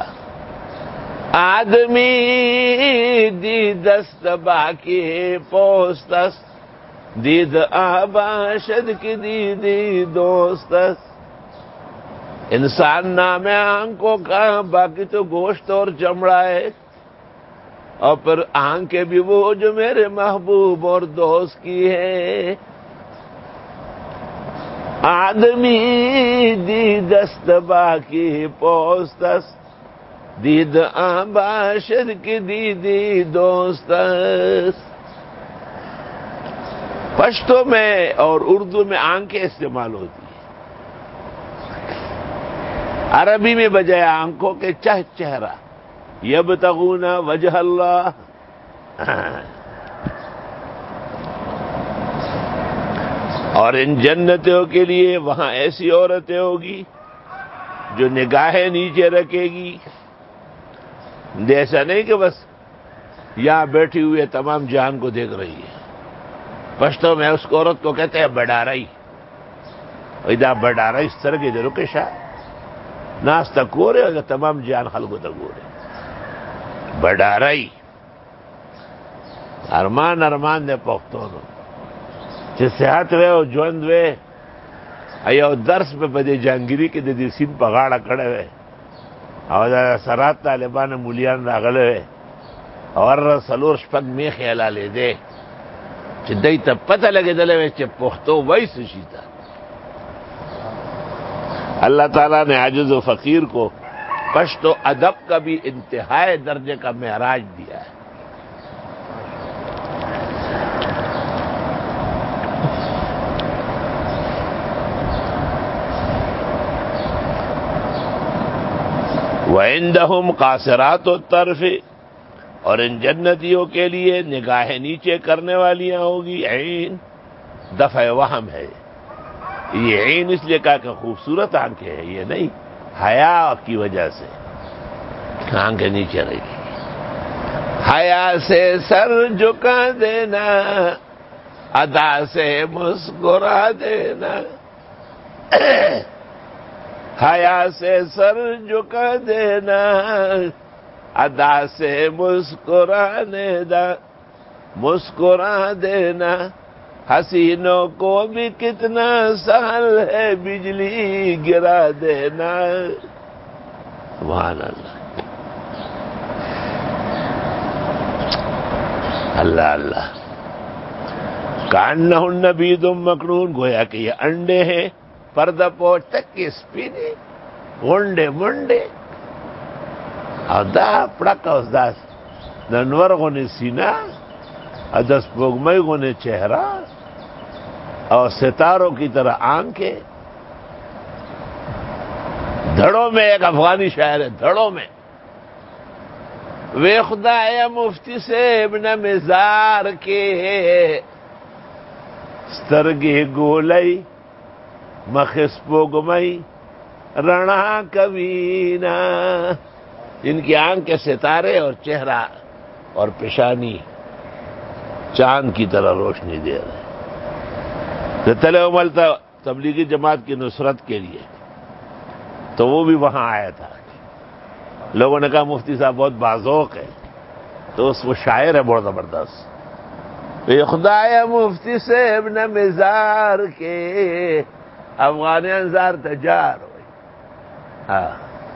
آدمی دی دست باقی پوستس، دید آباشد کی دیدی دوستس، انسان نام آنکھوں کا، باقی تو گوشت اور چمڑا ہے، اور پھر آنکھیں بھی وہ جو میرے محبوب اور دوست کی ہے۔ آدمی دی دست باقی پوستس، دید آباشد کی دیدی دوستس۔ پشتو میں اور اردو میں آنکھیں استعمال ہوتی ہیں، عربی میں بجائے آنکھوں کے چہرہ، یبتغون وجہ اللہ۔ اور ان جنتوں کے لیے وہاں ایسی عورتیں ہوگی جو نگاہیں نیچے رکھے گی، ایسا نہیں کہ بس یہاں بیٹھی ہوئی ہے تمام جہان کو دیکھ رہی ہے. پشتو میں اس کو عورت کو کہتے ہیں بڑارائی. ادا بڑارائی اس طرح کے جو رکشا ناس تک ہو رہے تمام جہان خلقوں تک ہو رہے بڑارائی. ارمان دے پختون چې صحت وے او ژوند وے ایو درس په بده جانګيري کې د دې سین په غاړه کړه وے او دا سرات طالبان مولیان راغله وے اور سلور شپږ میخ اعلان دے چې دای ته پته لګیدل وے چې پښتو وایس شي تا. اللہ تعالیٰ نے عاجز و فقیر کو پشتو ادب کا بھی انتہائی درجے کا معراج دیا ہے. وَعِندَهُمْ قَاصِرَاتُ الطَّرْفِ اور ان جنتیوں کے لیے نگاہ نیچے کرنے والیاں ہوگی. عین دفع وہم ہے. یہ عین اس لیے کہا کہ خوبصورت آنکھیں ہیں, یہ نہیں حیا کی وجہ سے آنکھیں نیچے رہے گی. حیا سے سر جھکا دینا, ادا سے مسکرا دینا. حیا سے سر جھکا دینا, ادا سے مسکرا دینا. حسینوں کو بھی کتنا سہل ہے بجلی گرا دینا. سبحان اللہ. اللہ اللہ. کأنہن بیض مکنون, گویا کہ یہ انڈے ہیں پردہ پوچھ تک کے سپینے گونڈے منڈے. او دا پڑک او دا ننور غنی سینہ او دا سپوگمئی غنی چہرہ اور ستاروں کی طرح آنکھیں. دھڑوں میں ایک افغانی شاعر ہے, دھڑوں میں وے خدا یا مفتی سے ابن مزار کے سترگے گولئی مخس پوگمئی رنا کبینا. ان کی آنکھ کے ستارے اور چہرہ اور پیشانی چاند کی طرح روشنی دے رہے. تلے عمل تھا تبلیغی جماعت کی نصرت کے لیے, تو وہ بھی وہاں آیا تھا. لوگوں نے کہا مفتی صاحب بہت باذوق ہے, تو وہ شاعر ہے بہت زبردست. خدا مفتی سے ابن مزار کے افغان انزار تجار ہوئی. ہاں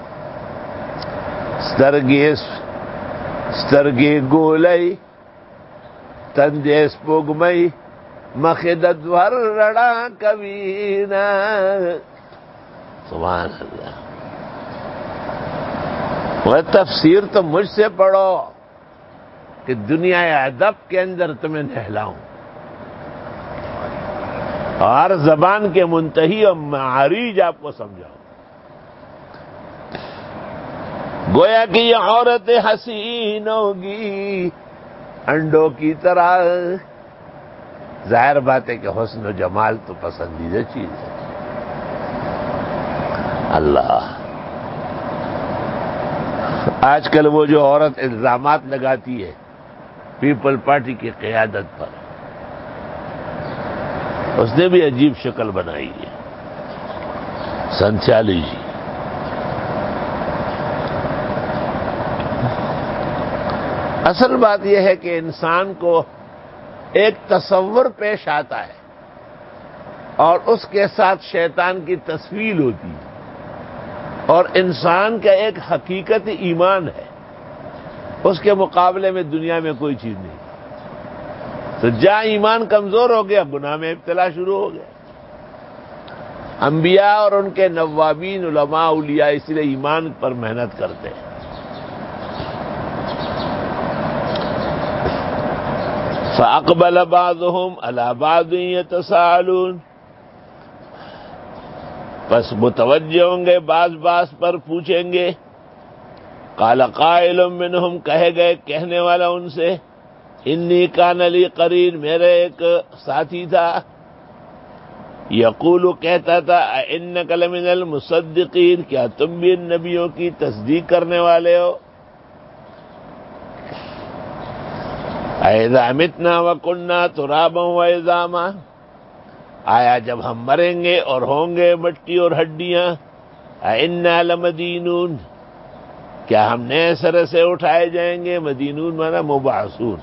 سترگی گولئی تندیس پوگمئی مخدت ور رڑا کبینا. سبحان اللہ. وہ تفسیر تو مجھ سے پڑھو کہ دنیا ادب کے اندر تمہیں نہلاؤں, اور زبان کے منتہی اور معاریج آپ کو سمجھاؤں. گویا کہ یہ عورت حسین ہوگی انڈوں کی طرح. ظاہر بات ہے کہ حسن و جمال تو پسندیدہ چیز ہے. اللہ. آج کل وہ جو عورت الزامات لگاتی ہے پیپل پارٹی کی قیادت پر, اس نے بھی عجیب شکل بنائی ہے. سنچالی جی اصل بات یہ ہے کہ انسان کو ایک تصور پیش آتا ہے اور اس کے ساتھ شیطان کی تصویر ہوتی ہے, اور انسان کا ایک حقیقت ایمان ہے, اس کے مقابلے میں دنیا میں کوئی چیز نہیں. تو جہاں ایمان کمزور ہو گیا گناہ میں ابتلا شروع ہو گیا. انبیاء اور ان کے نوابین علماء اولیاء اس لیے ایمان پر محنت کرتے ہیں. فَأَقْبَلَ بَعْضُهُمْ عَلَى بَعْضٍ يَتَسَاءَلُونَ, بس متوجہ ہوں گے بعض پر پوچھیں گے. قَالَ قَائِلٌ مِّنْهُمْ, کہے گئے کہنے والا ان سے, انی کان لی قرین, میرے ایک ساتھی تھا, یقول کہتا تھا, اِنَّکَ لَمِنَ الْمُصَدِّقِینَ, کیا تم بھی ان نبیوں کی تصدیق کرنے والے ہو. اذا متنا وکننا ترابا وعظاما، آیا جب ہم مریں گے اور ہوں گے مٹی اور ہڈیاں، انا لمدینون، کیا ہم نئے سرے سے اٹھائے جائیں گے؟ مدینون مانا مبعثون۔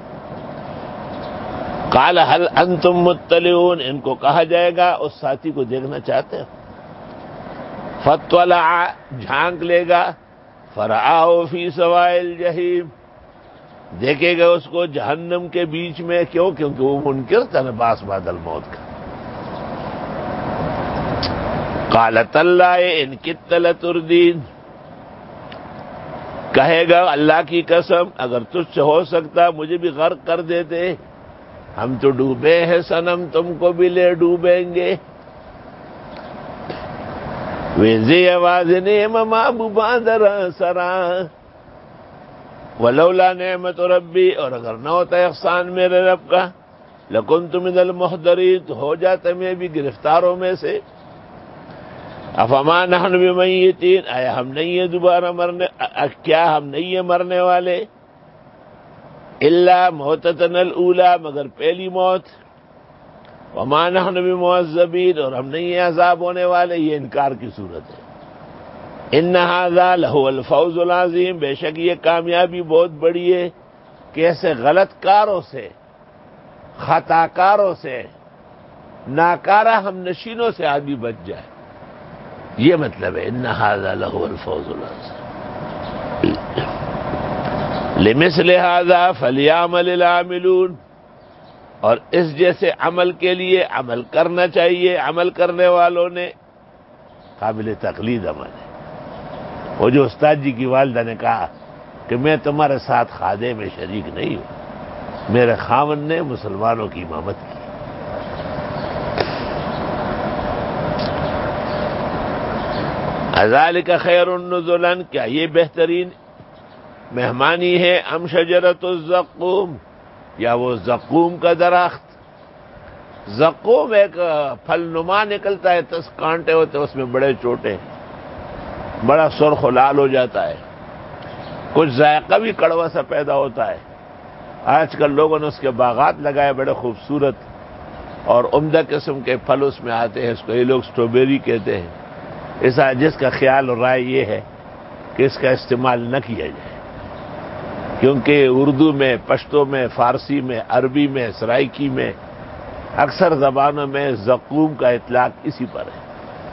قال هل انتم مطلعون، ان کو کہا جائے گا اس ساتھی کو دیکھنا چاہتے ہو؟ فاطلع، جھانک لے گا، فرآہ فی سواء الجحیم، دیکھے گا اس کو جہنم کے بیچ میں۔ کیوں؟ کیونکہ وہ منکر تھا نا باس بعد الموت کا۔ قال تاللہ ان کدت لتردین، کہے گا اللہ کی قسم اگر تجھ سے ہو سکتا مجھے بھی غرق کر دیتے، ہم تو ڈوبے ہیں صنم، تم کو بھی لے ڈوبیں گے۔ ویزی آواز نعم محبوباں درا سرا، ولولا نعمت ربی، اور اگر نہ ہوتا احسان میرے رب کا، لکنت من المحضرین، تو ہو جاتا میں بھی گرفتاروں میں سے۔ افما نحن بمیتین، آیا ہم نہیں ہیں دوبارہ مرنے، کیا ہم نہیں ہیں مرنے والے؟ الا موتتنا الاولی، مگر پہلی موت۔ وما نحن بمعذبین، اور ہم نہیں ہیں عذاب ہونے والے۔ یہ انکار کی صورت ہے۔ ان ھذا لہو الفوز العظیم، بے شک یہ کامیابی بہت بڑی ہے کہ ایسے غلط کاروں سے، خطا کاروں سے، ناکارہ ہم نشینوں سے آدمی بچ جائے۔ یہ مطلب ہے ان ھذا لہو الفوز العظیم۔ لمثل ھذا فلیعمل العاملون، اور اس جیسے عمل کے لیے عمل کرنا چاہیے، عمل کرنے والوں نے۔ قابل تقلید عمل ہے۔ وہ جو استاد جی کی والدہ نے کہا کہ میں تمہارے ساتھ خادے میں شریک نہیں ہوں، میرے خاوند نے مسلمانوں کی امامت کی۔ اذالک خیر نزلا، کیا یہ بہترین مہمانی ہے؟ ام شجرۃ الزقوم، یا وہ زقوم کا درخت؟ زقوم ایک پھل نما نکلتا ہے، 10 کانٹے ہوتے ہیں اس میں بڑے چھوٹے، بڑا سرخ و لال ہو جاتا ہے، کچھ ذائقہ بھی کڑوا سا پیدا ہوتا ہے۔ آج کل لوگوں نے اس کے باغات لگائے بڑے خوبصورت، اور عمدہ قسم کے پھل اس میں آتے ہیں، اس کو یہ لوگ سٹرابیری کہتے ہیں۔ ایسا جس کا خیال اور رائے یہ ہے کہ اس کا استعمال نہ کیا جائے، کیونکہ اردو میں، پشتو میں، فارسی میں، عربی میں، سرائکی میں، اکثر زبانوں میں زقوم کا اطلاق اسی پر ہے۔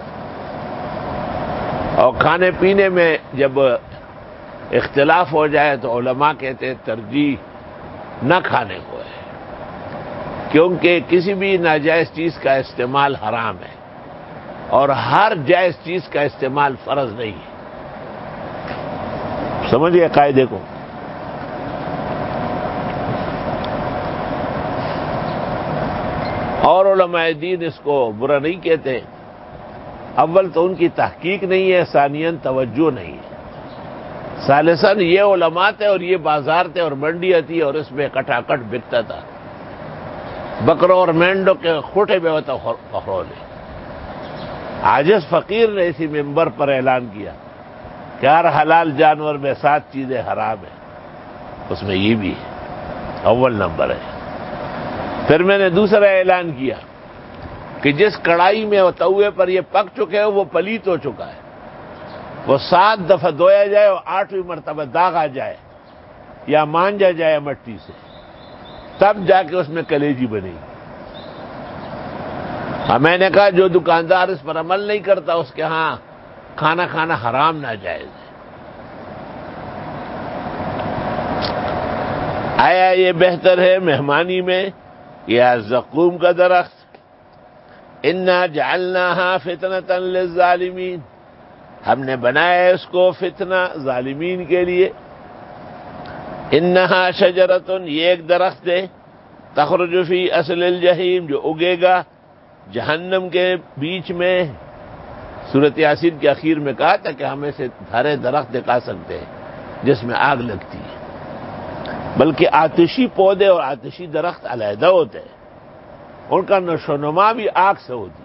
اور کھانے پینے میں جب اختلاف ہو جائے تو علماء کہتے ہیں ترجیح نہ کھانے کو ہے، کیونکہ کسی بھی ناجائز چیز کا استعمال حرام ہے، اور ہر جائز چیز کا استعمال فرض نہیں ہے۔ سمجھئے قاعدے کو۔ اور علماء دین اس کو برا نہیں کہتے۔ اول تو ان کی تحقیق نہیں ہے، ثانیاً توجہ نہیں ہے، ثالثاً یہ علماء تھے اور یہ بازار تھے اور منڈی تھی، اور اس میں کٹاکٹ بکتا تھا، بکروں اور مینڈوں کے کھوٹے میں ہوتا فخرولے۔ عاجز فقیر نے اسی منبر پر اعلان کیا کہ ہر حلال جانور میں 7 چیزیں حرام ہیں، اس میں یہ بھی ہے، اول نمبر ہے۔ پھر میں نے دوسرا اعلان کیا کہ جس کڑائی میں اور توے پر یہ پک چکے ہو وہ پلیت ہو چکا ہے، وہ 7 دفعہ دھویا جائے اور 8ویں مرتبہ داغ آ جائے یا مانجا جائے مٹی سے، تب جا کے اس میں کلیجی بنے گی۔ میں نے کہا جو دکاندار اس پر عمل نہیں کرتا اس کے ہاں کھانا کھانا حرام ناجائز ہے۔ آیا یہ بہتر ہے مہمانی میں یا زقوم کا درخت؟ انا جعلناها فتنة للظالمین، ہم نے بنایا اس کو فتنہ ظالمین کے لیے۔ انہا شجرۃ، یہ ایک درخت ہے، تخرج فی اصل الجحیم، جو اگے گا جہنم کے بیچ میں۔ سورۃ یاسین کے اخیر میں کہا تھا کہ ہم ایسے ہرے درخت دکھا سکتے ہیں جس میں آگ لگتی ہے، بلکہ آتشی پودے اور آتشی درخت علیحدہ ہوتے ہیں، ان کا نشو و نما بھی آگ سے ہوتی ہے۔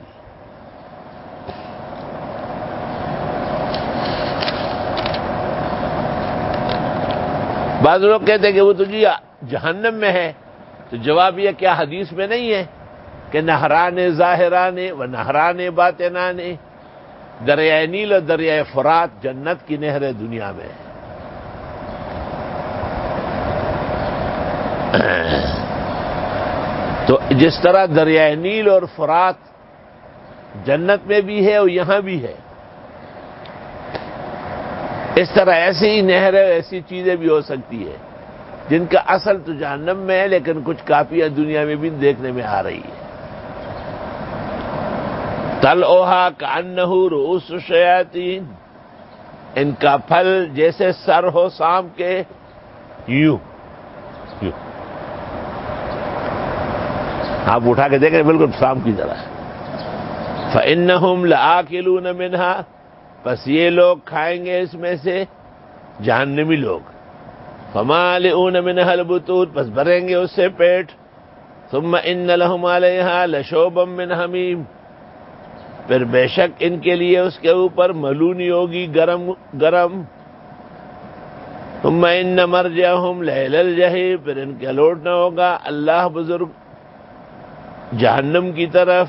بعض لوگ کہتے ہیں کہ وہ تو جی جہنم میں ہے، تو جواب یہ کیا حدیث میں نہیں ہے کہ نہران ظاہران و نہران باطنان، دریائے نیل اور دریائے فرات جنت کی نہریں دنیا میں ہے۔ تو جس طرح دریائے نیل اور فرات جنت میں بھی ہے اور یہاں بھی ہے، اس طرح ایسی ہی نہریں ایسی چیزیں بھی ہو سکتی ہے جن کا اصل تو جہنم میں ہے، لیکن کچھ کاپیاں دنیا میں بھی دیکھنے میں آ رہی ہے۔ طلعها کأنہ رؤوس الشیاطین، ان کا پھل جیسے سر ہو سانپ کے، یوں آپ اٹھا کے دیکھیں بالکل سانپ کی طرح ہے۔ فإنہم لآکلون منہا، پس یہ لوگ کھائیں گے اس میں سے، جہنمی لوگ، فمالئون منہا البطون، پس بھریں گے اس سے پیٹ، ثم ان لہم علیہا لشوبا من حمیم، پھر بے شک ان کے لیے اس کے اوپر ملونی ہوگی گرم گرم، ثم ان مرجعہم لإلی الجحیم، پھر ان کا لوٹنا ہوگا اللہ بزرگ جہنم کی طرف۔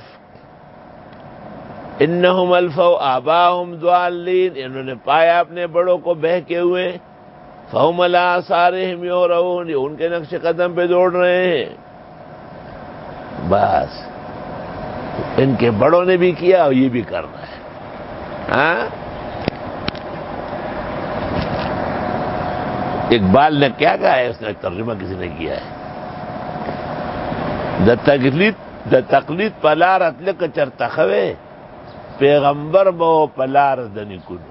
انہم الفوا آباہم ضالین، انہوں نے پایا اپنے بڑوں کو بہکے ہوئے، فہم علی آثارہم یہرعون، یہ ان کے نقش قدم پہ دوڑ رہے ہیں۔ بس ان کے بڑوں نے بھی کیا اور یہ بھی کر رہا ہے۔ ہاں، اقبال نے کیا کہا ہے، اس نے ترجمہ کسی نے کیا ہے، دا تقلید پلار اطلق چرتخوے، پیغمبر بو پلار دنی کنو۔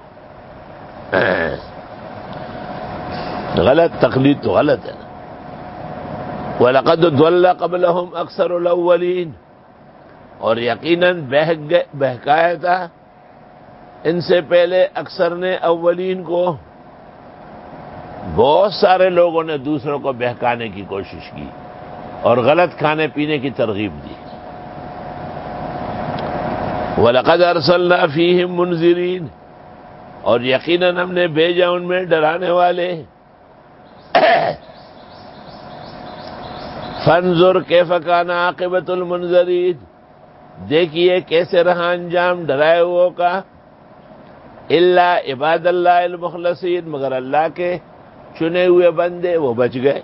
غلط تقلید تو غلط ہے نا۔ وَلَقَدْ ضَلَّ قَبْلَهُمْ أَكْثَرُ الْأَوَّلِينَ، اور یقیناً بہکایا تھا ان سے پہلے اکثر نے اولین کو، بہت سارے لوگوں نے دوسروں کو بہکانے کی کوشش کی اور غلط کھانے پینے کی ترغیب دی۔ وَلَقَدْ أَرْسَلْنَا فِيهِمْ مُنذِرِينَ، اور یقیناً ہم نے بھیجا ان میں ڈرانے والے۔ فَانظُرْ كَيْفَ كَانَ عَاقِبَةُ الْمُنذَرِينَ، دیکھیے کیسے رہا انجام ڈرائے ہوئے کا، الا عباد اللہ المخلصین، مگر اللہ کے چنے ہوئے بندے وہ بچ گئے۔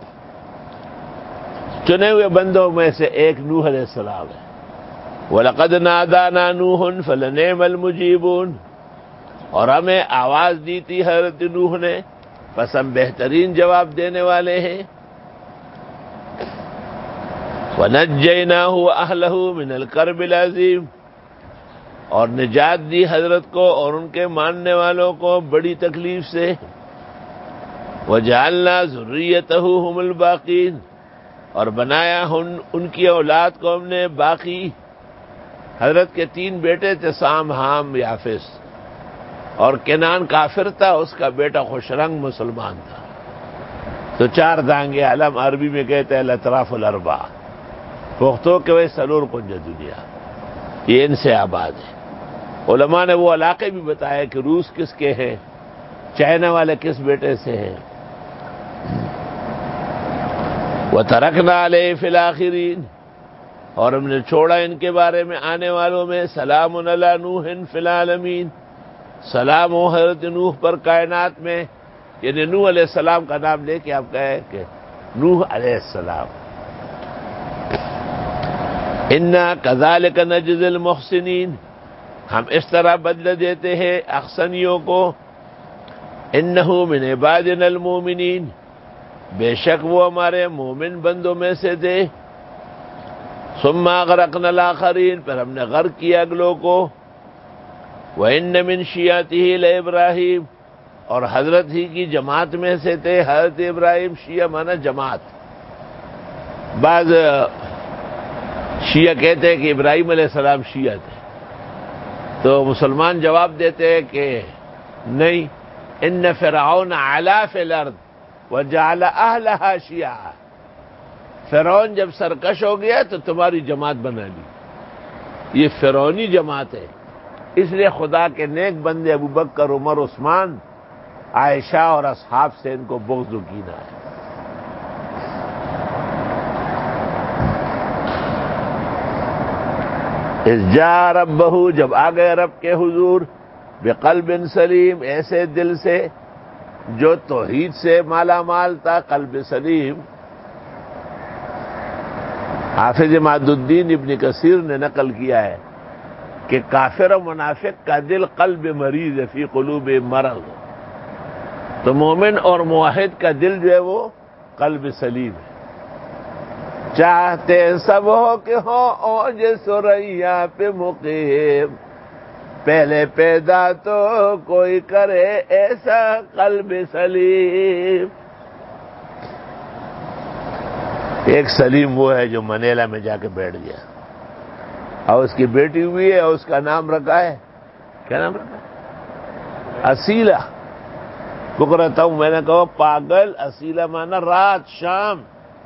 چنے ہوئے بندوں میں سے ایک نوح علیہ السلام ہے۔ وَلَقَدْ نَادَانَا نُوحٌ فَلَنِعْمَ الْمُجِيبُونَ، اور ہمیں آواز دی تھی حضرت نوح نے، پس ہم بہترین جواب دینے والے ہیں۔ وَنَجَّيْنَاهُ وَأَهْلَهُ مِنَ الْكَرْبِ الْعَظِيمِ، اور نجات دی حضرت کو اور ان کے ماننے والوں کو بڑی تکلیف سے۔ وَجَعَلْنَا ذُرِّيَّتَهُ هُمُ الْبَاقِينَ، اور بنایا ان کی اولاد کو ہم نے باقی۔ حضرت کے 3 بیٹے تھے، سام، حام، یافس، اور کنان کافر تھا، اس کا بیٹا خوش رنگ مسلمان تھا۔ تو 4 دانگے علم عربی میں کہتے ہیں الاطراف الاربع، پختوں کے وہ سلور کنج دنیا، یہ ان سے آباد ہے۔ علماء نے وہ علاقے بھی بتایا کہ روس کس کے ہیں، چائنا والے کس بیٹے سے ہیں۔ وَتَرَكْنَا عَلَيْهِ فِي الْآخِرِينَ، اور ہم نے چھوڑا ان کے بارے میں آنے والوں میں، سلام علی نوح فی العالمین، سلام ہو حضرت نوح پر کائنات میں، یعنی نوح علیہ السلام کا نام لے کے آپ کہیں کہ نوح علیہ السلام۔ اِنَّا كَذَلِكَ نَجْزِي الْمُحْسِنِينَ، ہم اس طرح بدلہ دیتے ہیں احسنیوں کو۔ اِنَّهُ مِنْ عِبَادِنَا الْمُؤْمِنِينَ، بے شک وہ ہمارے مومن بندوں میں سے تھے۔ ثُمَّ أَغْرَقْنَا الْآخَرِينَ، پھر ہم نے غرق کیا اگلوں کو۔ وَإِنَّ مِنْ شِيَعَتِهِ لَإِبْرَاهِيمَ، اور حضرت ہی کی جماعت میں سے تھے حضرت ابراہیم۔ شیعہ مانا جماعت، بعض شیعہ کہتے ہیں کہ ابراہیم علیہ السلام شیعہ تھے، تو مسلمان جواب دیتے ہیں کہ نہیں، ان فرعون علا فی الارض وجعل اہلہا شیعہ، فرعون جب سرکش ہو گیا تو تمہاری جماعت بنا لی، یہ فرعونی جماعت ہے۔ اس لیے خدا کے نیک بندے ابو بکر، عمر، عثمان، عائشہ اور اصحاب سے ان کو بغض و کینہ ہے۔ اذ جاء ربہ، جب آ گئے رب کے حضور، بقلب سلیم، ایسے دل سے جو توحید سے مالا مال تھا، قلب سلیم۔ حافظ ماد الدین ابن کثیر نے نقل کیا ہے کہ کافر و منافق کا دل قلب مریض ہے، فی قلوب مرض، تو مومن اور موحد کا دل جو ہے وہ قلب سلیم ہے۔ چاہتے سب ہو کہ ہو اوج سریا پہ مقیم، پہلے پیدا تو کوئی کرے ایسا قلب سلیم۔ ایک سلیم وہ ہے جو منیلا میں جا کے بیٹھ گیا اور اس کی بیٹی ہوئی ہے اور اس کا نام رکھا ہے، کیا نام رکھا ہے؟ اسیلہ۔ بکرتا ہوں، میں نے کہا پاگل، اسیلہ مانا رات شام۔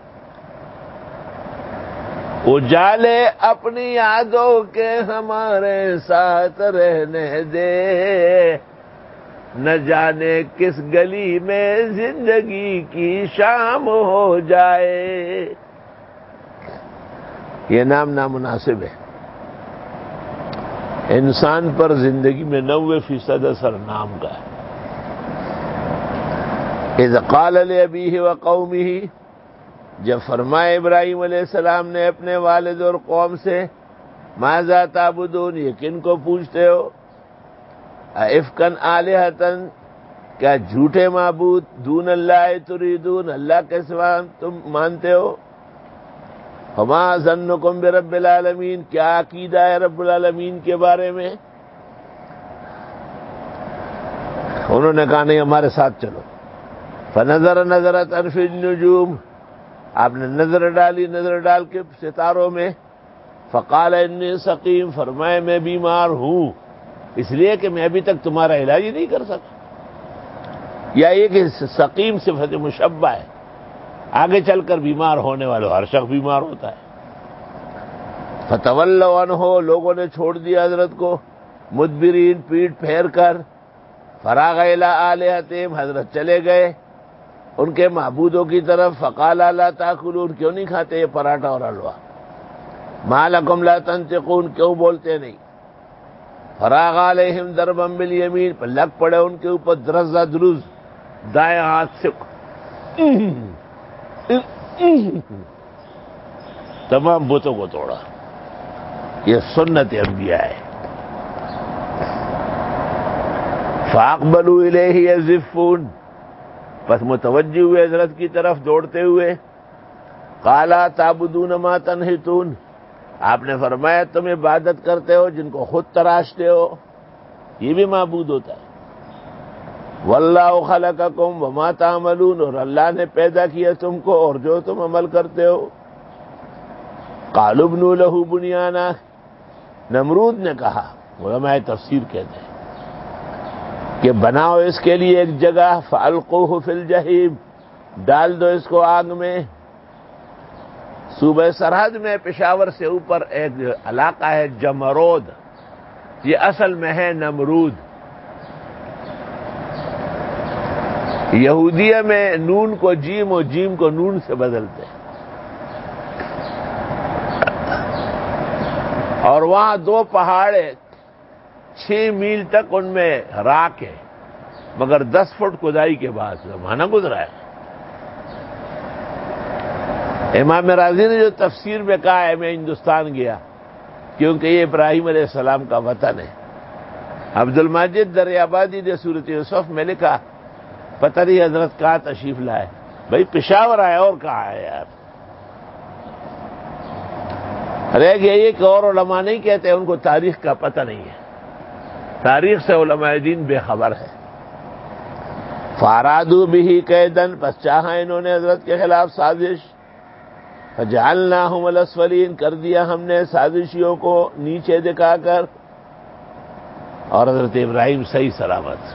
اجالے اپنی یادوں کے ہمارے ساتھ رہنے دے، نہ جانے کس گلی میں زندگی کی شام ہو جائے۔ یہ نام نامناسب ہے۔ انسان پر زندگی میں 90% اثر نام کا ہے۔ اذ قال لأبیہ وقومہ، جب فرمائے ابراہیم علیہ السلام نے اپنے والد اور قوم سے، ماذا تعبدون، یہ کن کو پوچھتے ہو، افکن آلہتن، کیا جھوٹے معبود، دون اللہ تریدون، اللہ کے سوا تم مانتے ہو، فما ظنکم برب العالمین، کیا عقیدہ ہے رب العالمین کے بارے میں؟ انہوں نے کہا نہیں، ہمارے ساتھ چلو۔ فنظر نظرۃ فی النجوم، آپ نے نظر ڈالی، نظر ڈال کے ستاروں میں، فقال انی سقیم، فرمائے میں بیمار ہوں، اس لیے کہ میں ابھی تک تمہارا علاج ہی نہیں کر سکا۔ یا یہ کہ سقیم صفت مشبہ ہے، آگے چل کر بیمار ہونے والوں، ہر شخص بیمار ہوتا ہے۔ فتولوا عنہ، لوگوں نے چھوڑ دیا حضرت کو، مدبرین، پیٹ پھیر کر، فراغ الی آلہتہم، حضرت چلے گئے ان کے معبودوں کی طرف، فقال لا تاکلون، کیوں نہیں کھاتے یہ پراٹھا اور حلوہ، ما لکم لا تنطقون، کیوں بولتے نہیں، فراغ علیہم ضربا بالیمین، پر لگ پڑے ان کے اوپر درزہ دروز دائیں ہاتھ سے، تمام بتوں کو توڑا۔ یہ سنت انبیاء ہے۔ فاقبلوا الیہ یزفون، بس متوجہ ہوئے حضرت کی طرف دوڑتے ہوئے۔ قالا تعبدون ما تنحتون، آپ نے فرمایا تم عبادت کرتے ہو جن کو خود تراشتے ہو، یہ بھی معبود ہوتا ہے۔ واللہ خلقکم وما تعملون، اور اللہ نے پیدا کیا تم کو اور جو تم عمل کرتے ہو۔ قالوا ابنوا لہ بنیانا، نمرود نے کہا، علماء تفسیر کہتے ہیں کہ بناؤ اس کے لیے ایک جگہ، فالقوہ فی الجحیم، ڈال دو اس کو آگ میں۔ صوبہ سرحد میں پشاور سے اوپر ایک علاقہ ہے جمرود، یہ اصل میں ہے نمرود۔ یہودیہ میں نون کو جیم اور جیم کو نون سے بدلتے ہیں، اور وہاں 2 پہاڑ 6 میل تک ان میں راک ہے، مگر 10 فٹ کھدائی کے بعد زمانہ گزرا ہے۔ امام راضی نے جو تفسیر میں کہا ہے، میں ہندوستان گیا کیونکہ یہ ابراہیم علیہ السلام کا وطن ہے۔ عبد الماجد دریابادی نے سورۃ یوسف میں لکھا، پتہ نہیں حضرت کہاں تشریف لائے، بھائی پشاور آئے اور کہاں آئے یار۔ رہ گیا یہ کہ اور علماء نہیں کہتے، ان کو تاریخ کا پتہ نہیں ہے، تاریخ سے علماء دین بے خبر ہے۔ فارادوا بہ کیدن، بس چاہا انہوں نے حضرت کے خلاف سازش، فجعلناہم الاسفلین، کر دیا ہم نے سازشیوں کو نیچے دکھا کر، اور حضرت ابراہیم صحیح سلامت۔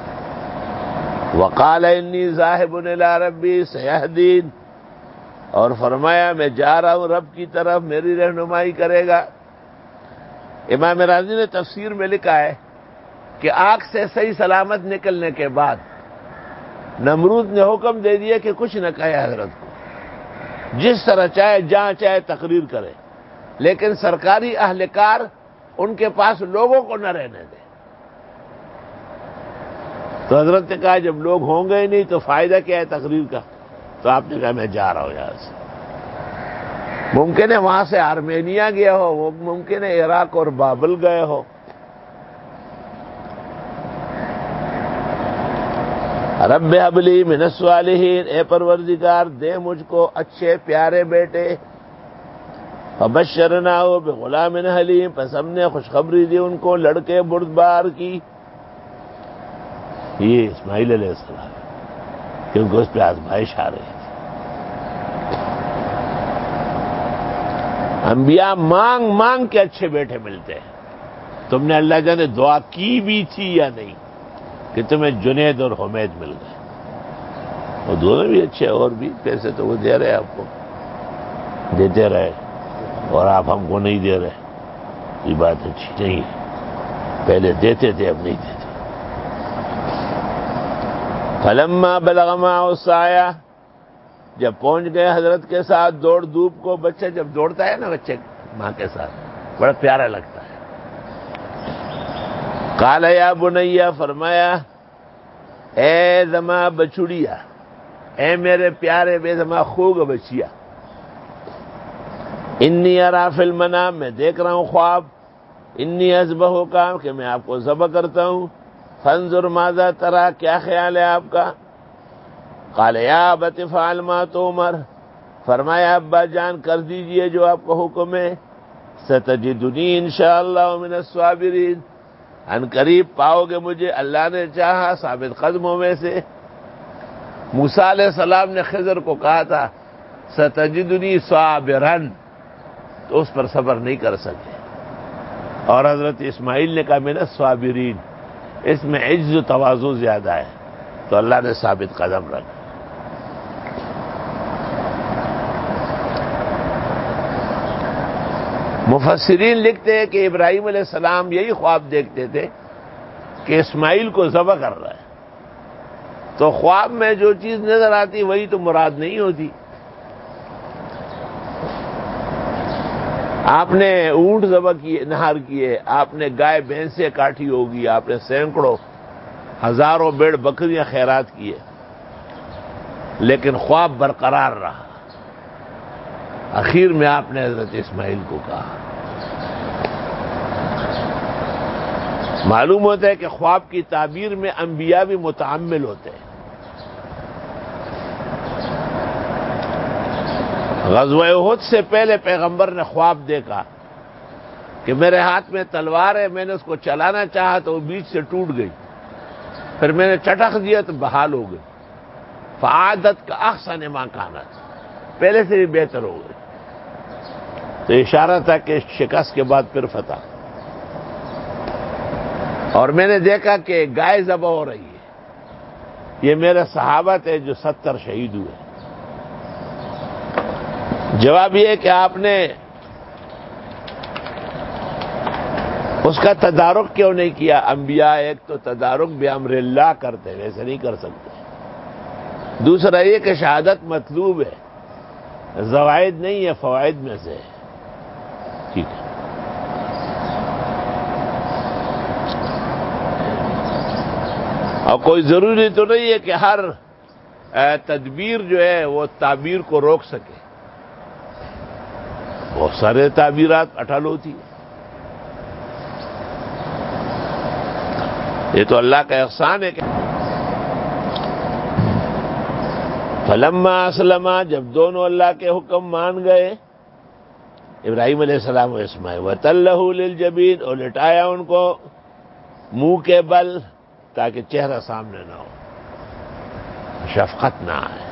وقال انی ذاہب الی ربی سیہدین، اور فرمایا میں جا رہا ہوں رب کی طرف، میری رہنمائی کرے گا۔ امام راضی نے تفسیر میں لکھا ہے کہ آگ سے صحیح سلامت نکلنے کے بعد نمرود نے حکم دے دیا کہ کچھ نہ کہے حضرت کو، جس طرح چاہے جہاں چاہے تقریر کرے، لیکن سرکاری اہلکار ان کے پاس لوگوں کو نہ رہنے دیں. تو حضرت نے کہا جب لوگ ہوں گے ہی نہیں تو فائدہ کیا ہے تقریر کا؟ تو آپ نے کہا میں جا رہا ہوں یہاں سے. ممکن ہے وہاں سے آرمینیا گیا ہو، وہ ممکن ہے عراق اور بابل گئے ہو. رب ہب لی من الصالحین، اے پروردگار دے مجھ کو اچھے پیارے بیٹے. فبشرناہ بغلام حلیم، پس ہم نے خوشخبری دی ان کو لڑکے بردبار کی. یہ اسماعیل علیہ السلام، کیونکہ اس پہ آزمائش آ رہی تھی. انبیاء مانگ مانگ کے اچھے بیٹے ملتے ہیں. تم نے اللہ جانے دعا کی بھی تھی یا نہیں کہ تمہیں جنید اور حمید مل گئے؟ وہ دونوں بھی اچھے، اور بھی پیسے تو وہ دے رہے آپ کو، دیتے رہے، اور آپ ہم کو نہیں دے رہے. یہ بات اچھی نہیں ہے. پہلے دیتے تھے، اب نہیں دیتے. فلما بلغ معه السعی، جب پہنچ گئے حضرت کے ساتھ دوڑ دھوپ کو. بچہ جب دوڑتا ہے نا بچے ماں کے ساتھ بڑا پیارا لگتا ہے. قال یا بنی، فرمایا اے زما بچڑیا، اے میرے پیارے بے زما خوگ بچیا. انی ارا فی المنام، میں دیکھ رہا ہوں خواب. انی اذبحک، کہ میں آپ کو ذبح کرتا ہوں. فانظر ماذا ترى، کیا خیال ہے آپ کا؟ قال یا ابت افعل ما تؤمر، فرمایا ابا جان کر دیجئے جو آپ کو حکم ہے. ستجدنی انشاءاللہ من الصابرین، ان قریب پاؤ گے مجھے اللہ نے چاہا ثابت قدموں میں سے. موسیٰ علیہ السلام نے خضر کو کہا تھا ستجدنی صابرن، تو اس پر صبر نہیں کر سکے. اور حضرت اسماعیل نے کہا من الصابرین، اس میں عجز و تواضع زیادہ ہے، تو اللہ نے ثابت قدم رکھا. مفسرین لکھتے ہیں کہ ابراہیم علیہ السلام یہی خواب دیکھتے تھے کہ اسماعیل کو ذبح کر رہا ہے. تو خواب میں جو چیز نظر آتی وہی تو مراد نہیں ہوتی. آپ نے اونٹ ذبح کیے، نہار کیے، آپ نے گائے بھینسیں کاٹی ہوگی، آپ نے سینکڑوں ہزاروں بھیڑ بکریاں خیرات کیے، لیکن خواب برقرار رہا. اخیر میں آپ نے حضرت اسماعیل کو کہا. معلوم ہوتا ہے کہ خواب کی تعبیر میں انبیاء بھی متعمل ہوتے ہیں. غزوہ احد سے پہلے پیغمبر نے خواب دیکھا کہ میرے ہاتھ میں تلوار ہے، میں نے اس کو چلانا چاہا تو وہ بیچ سے ٹوٹ گئی، پھر میں نے چٹخ دیا تو بحال ہو گئی. فعادت کا احسن ما کانت، پہلے سے بھی بہتر ہو گئی. تو اشارہ تھا کہ شکست کے بعد پھر فتح. اور میں نے دیکھا کہ گائے ذبح ہو رہی ہے، یہ میرے صحابہ تھے جو 70 شہید ہوئے. جواب یہ کہ آپ نے اس کا تدارک کیوں نہیں کیا؟ انبیاء ایک تو تدارک بامر اللہ کرتے، ویسے نہیں کر سکتے. دوسرا یہ کہ شہادت مطلوب ہے، زوائد نہیں ہے، فوائد میں سے. ٹھیک ہے. اور کوئی ضروری تو نہیں ہے کہ ہر تدبیر جو ہے وہ تعبیر کو روک سکے. بہت سارے تعبیرات اٹل ہوتی ہیں. یہ تو اللہ کا احسان ہے کہ فلما اسلما، جب دونوں اللہ کے حکم مان گئے، ابراہیم علیہ السلام و اسماعیل، وتلہ للجبین، اور لٹایا ان کو منہ کے بل تاکہ چہرہ سامنے نہ ہو، شفقت نہ آئے.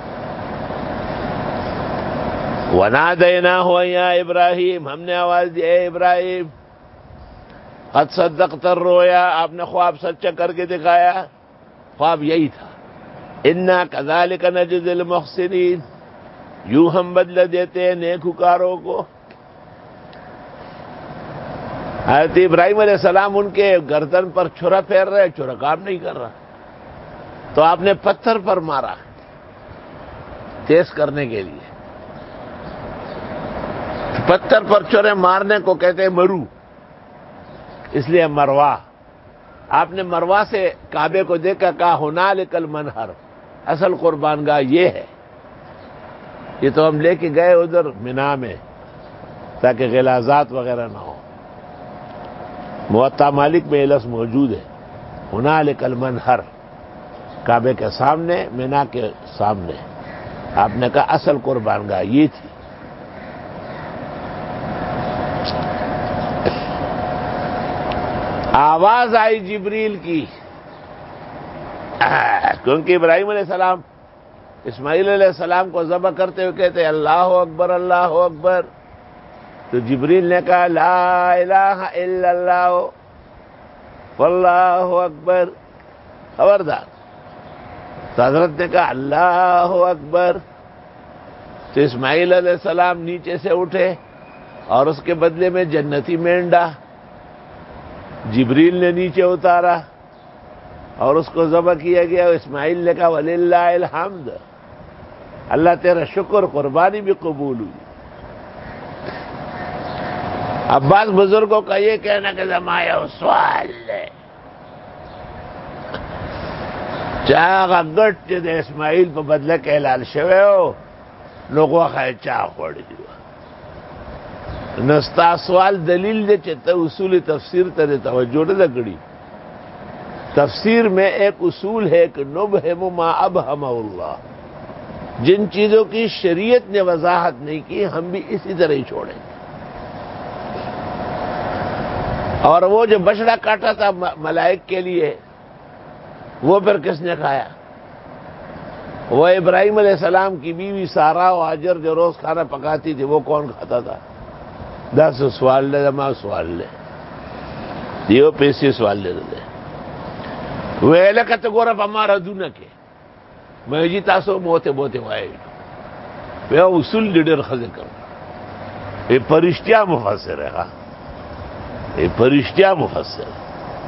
وَنَادَيْنَاهُ يَا ابراہیم، ہم نے آواز دی اے ابراہیم، قد صدقت الرؤیا، آپ نے خواب سچا کر کے دکھایا. خواب یہی تھا. انا کذالک نجزی المحسنین، یوں ہم بدلہ دیتے ہیں نیکوکاروں کو. حضرت ابراہیم علیہ السلام ان کے گردن پر چھرا پھیر رہے، چھرا کام نہیں کر رہا، تو آپ نے پتھر پر مارا تیز کرنے کے لیے. پتھر پر چورے مارنے کو کہتے ہیں مرو، اس لیے مروا. آپ نے مروا سے کعبے کو دیکھا، کہا ہنالک المنحر، اصل قربان گاہ یہ ہے. یہ تو ہم لے کے گئے ادھر مینا میں تاکہ غلاظات وغیرہ نہ ہو. موطا مالک میں یہ لفظ موجود ہے، ہنالک المنحر، کعبے کے سامنے، مینا کے سامنے. آپ نے کہا اصل قربان گاہ یہ تھی. آواز آئی جبریل کی، کیونکہ ابراہیم علیہ السلام اسماعیل علیہ السلام کو ذبح کرتے ہوئے کہتے اللہ اکبر اللہ اکبر. تو جبریل نے کہا لا الہ الا اللہ واللہ اکبر، خبردار. تو حضرت نے کہا اللہ اکبر. تو اسماعیل علیہ السلام نیچے سے اٹھے اور اس کے بدلے میں جنتی مینڈا جبریل نے نیچے اتارا اور اس کو ذبح کیا گیا. اسماعیل نے کہا وللہ الحمد، اللہ تیرا شکر، قربانی بھی قبول ہوئی. عباس بزرگوں کا یہ کہنا کہ زمایا سوال ہے چاہ گٹ دے اسماعیل پہ بدلے کے لال شوے ہو لوگوں کا چاہ خوڑ دیوا نستا سوال دلیل دے چتا اصول تفسیر ترے توجہ نہ لگڑی. تفسیر میں ایک اصول ہے کہ نبہم ما ابہم اللہ، جن چیزوں کی شریعت نے وضاحت نہیں کی ہم بھی اسی طرح ہی چھوڑیں گے. اور وہ جو بچڑا کاٹا تھا ملائک کے لیے وہ پھر کس نے کھایا؟ وہ ابراہیم علیہ السلام کی بیوی سارا و ہاجر جو روز کھانا پکاتی تھی وہ کون کھاتا تھا؟ 10 سوال لے جما سوال لے دیو پیسے سوال لے دے وہ لکت گورب ہمارا دونہ کے میں جی تاسو موتے بوتے وائے وہ اصول لیڈر خزے کر یہ پرشتیا مفسر ہے. ہاں یہ پرشتیا مفسر ہے.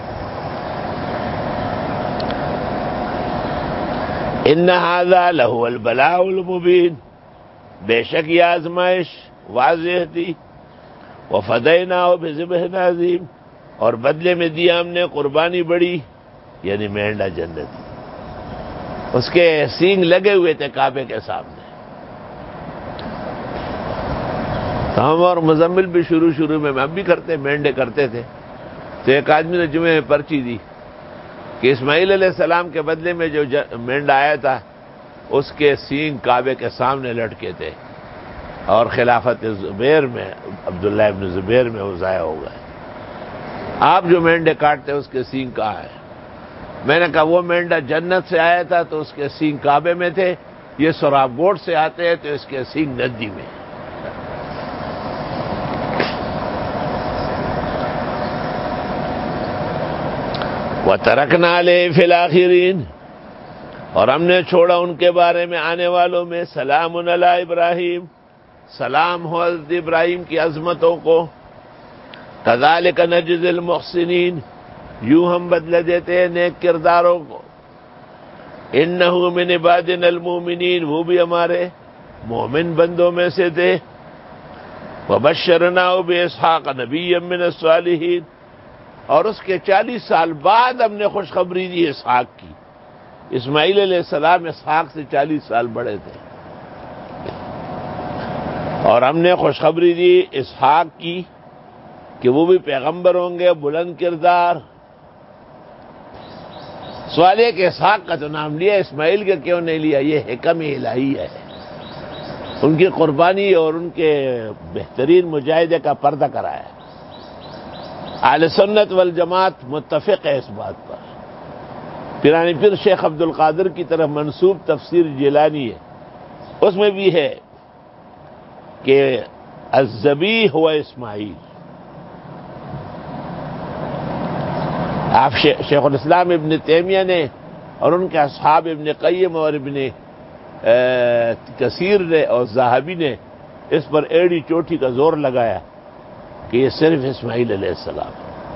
ان هذا لهو البلاء المبین، بے شک یہ آزمائش واضح تھی. وفدیناہ بذبح عظیم، اور بدلے میں دیا ہم نے قربانی بڑی، یعنی مینڈا جنتی. اس کے سینگ لگے ہوئے تھے کعبے کے سامنے. ہم اور مزمل بھی شروع میں ہم بھی کرتے، مینڈے کرتے تھے. تو ایک آدمی نے جمعے میں پرچی دی کہ اسماعیل علیہ السلام کے بدلے میں جو مینڈا آیا تھا اس کے سینگ کعبے کے سامنے لٹکے تھے اور خلافت زبیر میں عبداللہ ابن زبیر میں وہ ضائع ہو گئے. آپ جو مینڈے کاٹتے اس کے سینگ کہاں ہے؟ میں نے کہا وہ مینڈا جنت سے آیا تھا تو اس کے سینگ کعبے میں تھے، یہ سراب گوٹ سے آتے ہیں تو اس کے سینگ ندی میں. وَتَرَكْنَا عَلَيْهِ فِي الْآخِرِينَ، اور ہم نے چھوڑا ان کے بارے میں آنے والوں میں سلام علی ابراہیم، سلام ہو حضرت ابراہیم کی عظمتوں کو. کذالک نجزی المحسنین، یوں ہم بدلہ دیتے ہیں نیک کرداروں کو. انہ من عبادنا المؤمنین، وہ بھی ہمارے مومن بندوں میں سے تھے. وبشرناہ باسحاق نبیا من الصالحین، اور اس کے 40 سال بعد ہم نے خوشخبری دی اسحاق کی. اسماعیل علیہ السلام اسحاق سے 40 سال بڑے تھے اور ہم نے خوشخبری دی اسحاق کی کہ وہ بھی پیغمبر ہوں گے، بلند کردار. سوال ہے کہ اسحاق کا تو نام لیا، اسماعیل کا کیوں نہیں لیا؟ یہ حکم الہی ہے. ان کی قربانی اور ان کے بہترین مجاہدے کا پردہ کرایا. اہل سنت والجماعت متفق ہے اس بات پر. پیرانی پیر شیخ عبد القادر کی طرف منسوب تفسیر جیلانی ہے، اس میں بھی ہے کہ الذبیح ہوا اسماعیل. آپ شیخ الاسلام ابن تیمیہ نے اور ان کے اصحاب ابن قیم اور ابن کثیر نے اور ذہبی نے اس پر ایڑی چوٹی کا زور لگایا کہ یہ صرف اسماعیل علیہ السلام.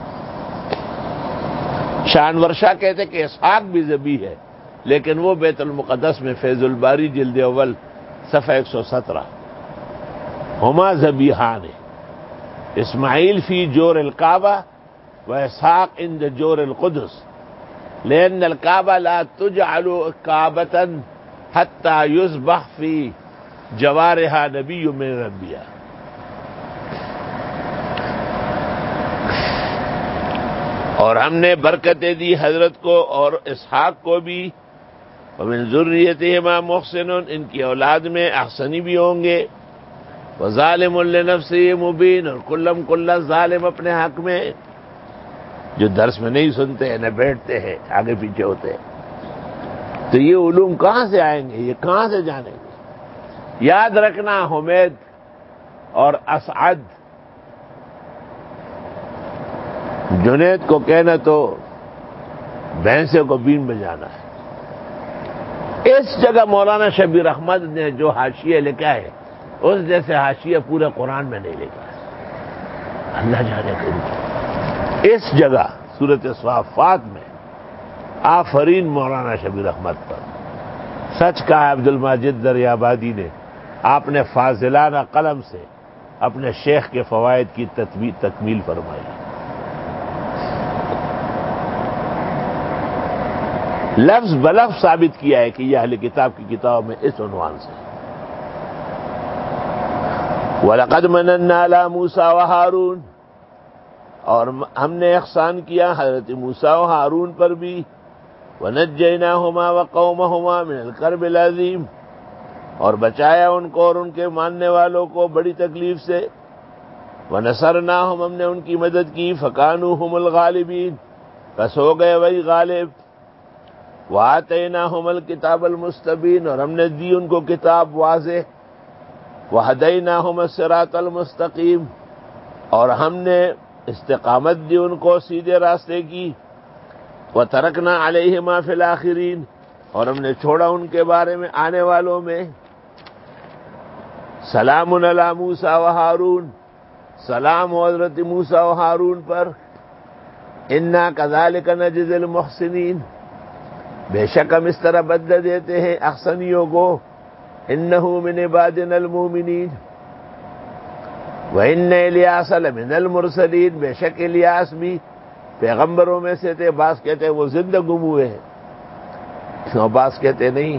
شانور شاہ کہتے کہ اسحاق بھی ذبیح ہے، لیکن وہ بیت المقدس میں فیض الباری جلد اول صفحہ 117. ہما ذبیحان، اسماعیل فی جور الکعبہ و اسحاق عند جور القدس، لأن الکعبہ لا تجعل کعبۃ حتی یذبح فی جوارہا نبی من الانبیاء۔ اور ہم نے برکتیں دی حضرت کو اور اسحاق کو بھی، ومن ذریتہما محسن، ان کی اولاد میں احسنی بھی ہوں گے، وظالم لنفسہ مبین، اور کلم ظالم اپنے حق میں، جو درس میں نہیں سنتے ہیں نہ بیٹھتے ہیں، آگے پیچھے ہوتے ہیں۔ تو یہ علوم کہاں سے آئیں گے؟ یہ کہاں سے جانیں گے؟ یاد رکھنا، حمید اور اسعد، جنید کو کہنا تو بھینسے کو بین بجانا ہے۔ اس جگہ مولانا شبیر احمد نے جو حاشیہ لکھا ہے، اس جیسے حاشیہ پورے قرآن میں نہیں لکھا ہے، اللہ جانے کہ اس جگہ سورۃ صافات میں آفرین مولانا شبیر احمد پر۔ سچ کہا عبد الماجد دریابادی نے، آپ نے فاضلانہ قلم سے اپنے شیخ کے فوائد کی تکمیل فرمائی۔ لفظ بلفظ ثابت کیا ہے کہ یہ اہل کتاب کی کتاب میں اس عنوان سے۔ وَلَقَدْ مَنَنَّا عَلَىٰ مُوسَىٰ وَهَارُونَ، اور ہم نے احسان کیا حضرت موسیٰ و ہارون پر بھی، وَنَجَّيْنَاهُمَا وَقَوْمَهُمَا مِنَ الْكَرْبِ الْعَظِيمِ، اور بچایا ان کو اور ان کے ماننے والوں کو بڑی تکلیف سے، وَنَصَرْنَاهُمْ، ہم نے ان کی مدد کی، فَكَانُوا هُمُ الْغَالِبِينَ، بس ہو گئے وہی غالب، وَآتَيْنَاهُمَ الْكِتَابَ الْمُسْتَبِينَ، اور ہم نے دی ان کو کتاب واضح، وَهَدَيْنَاهُمَ الصِّرَاطَ الْمُسْتَقِيمَ، اور ہم نے استقامت دی ان کو سیدھے راستے کی، وَتَرَكْنَا عَلَيْهِمَا فِي الْآخِرِينَ، اور ہم نے چھوڑا ان کے بارے میں آنے والوں میں، سلام علی موسیٰ و ہارون، سلام ہو حضرت موسیٰ و ہارون پر، انا کذالک نجزی المحسنین، بے شک ہم اس طرح بدلہ دیتے ہیں احسنیوں کو، انہ من عبادنا المؤمنین، وَإِنَّ إِلْيَاسَ لَمِنَ الْمُرْسَلِينَ، بے شک الیاس بھی پیغمبروں میں سے تھے، بعض کہتے ہیں وہ زندہ گم ہوئے ہیں، اور بعض کہتے نہیں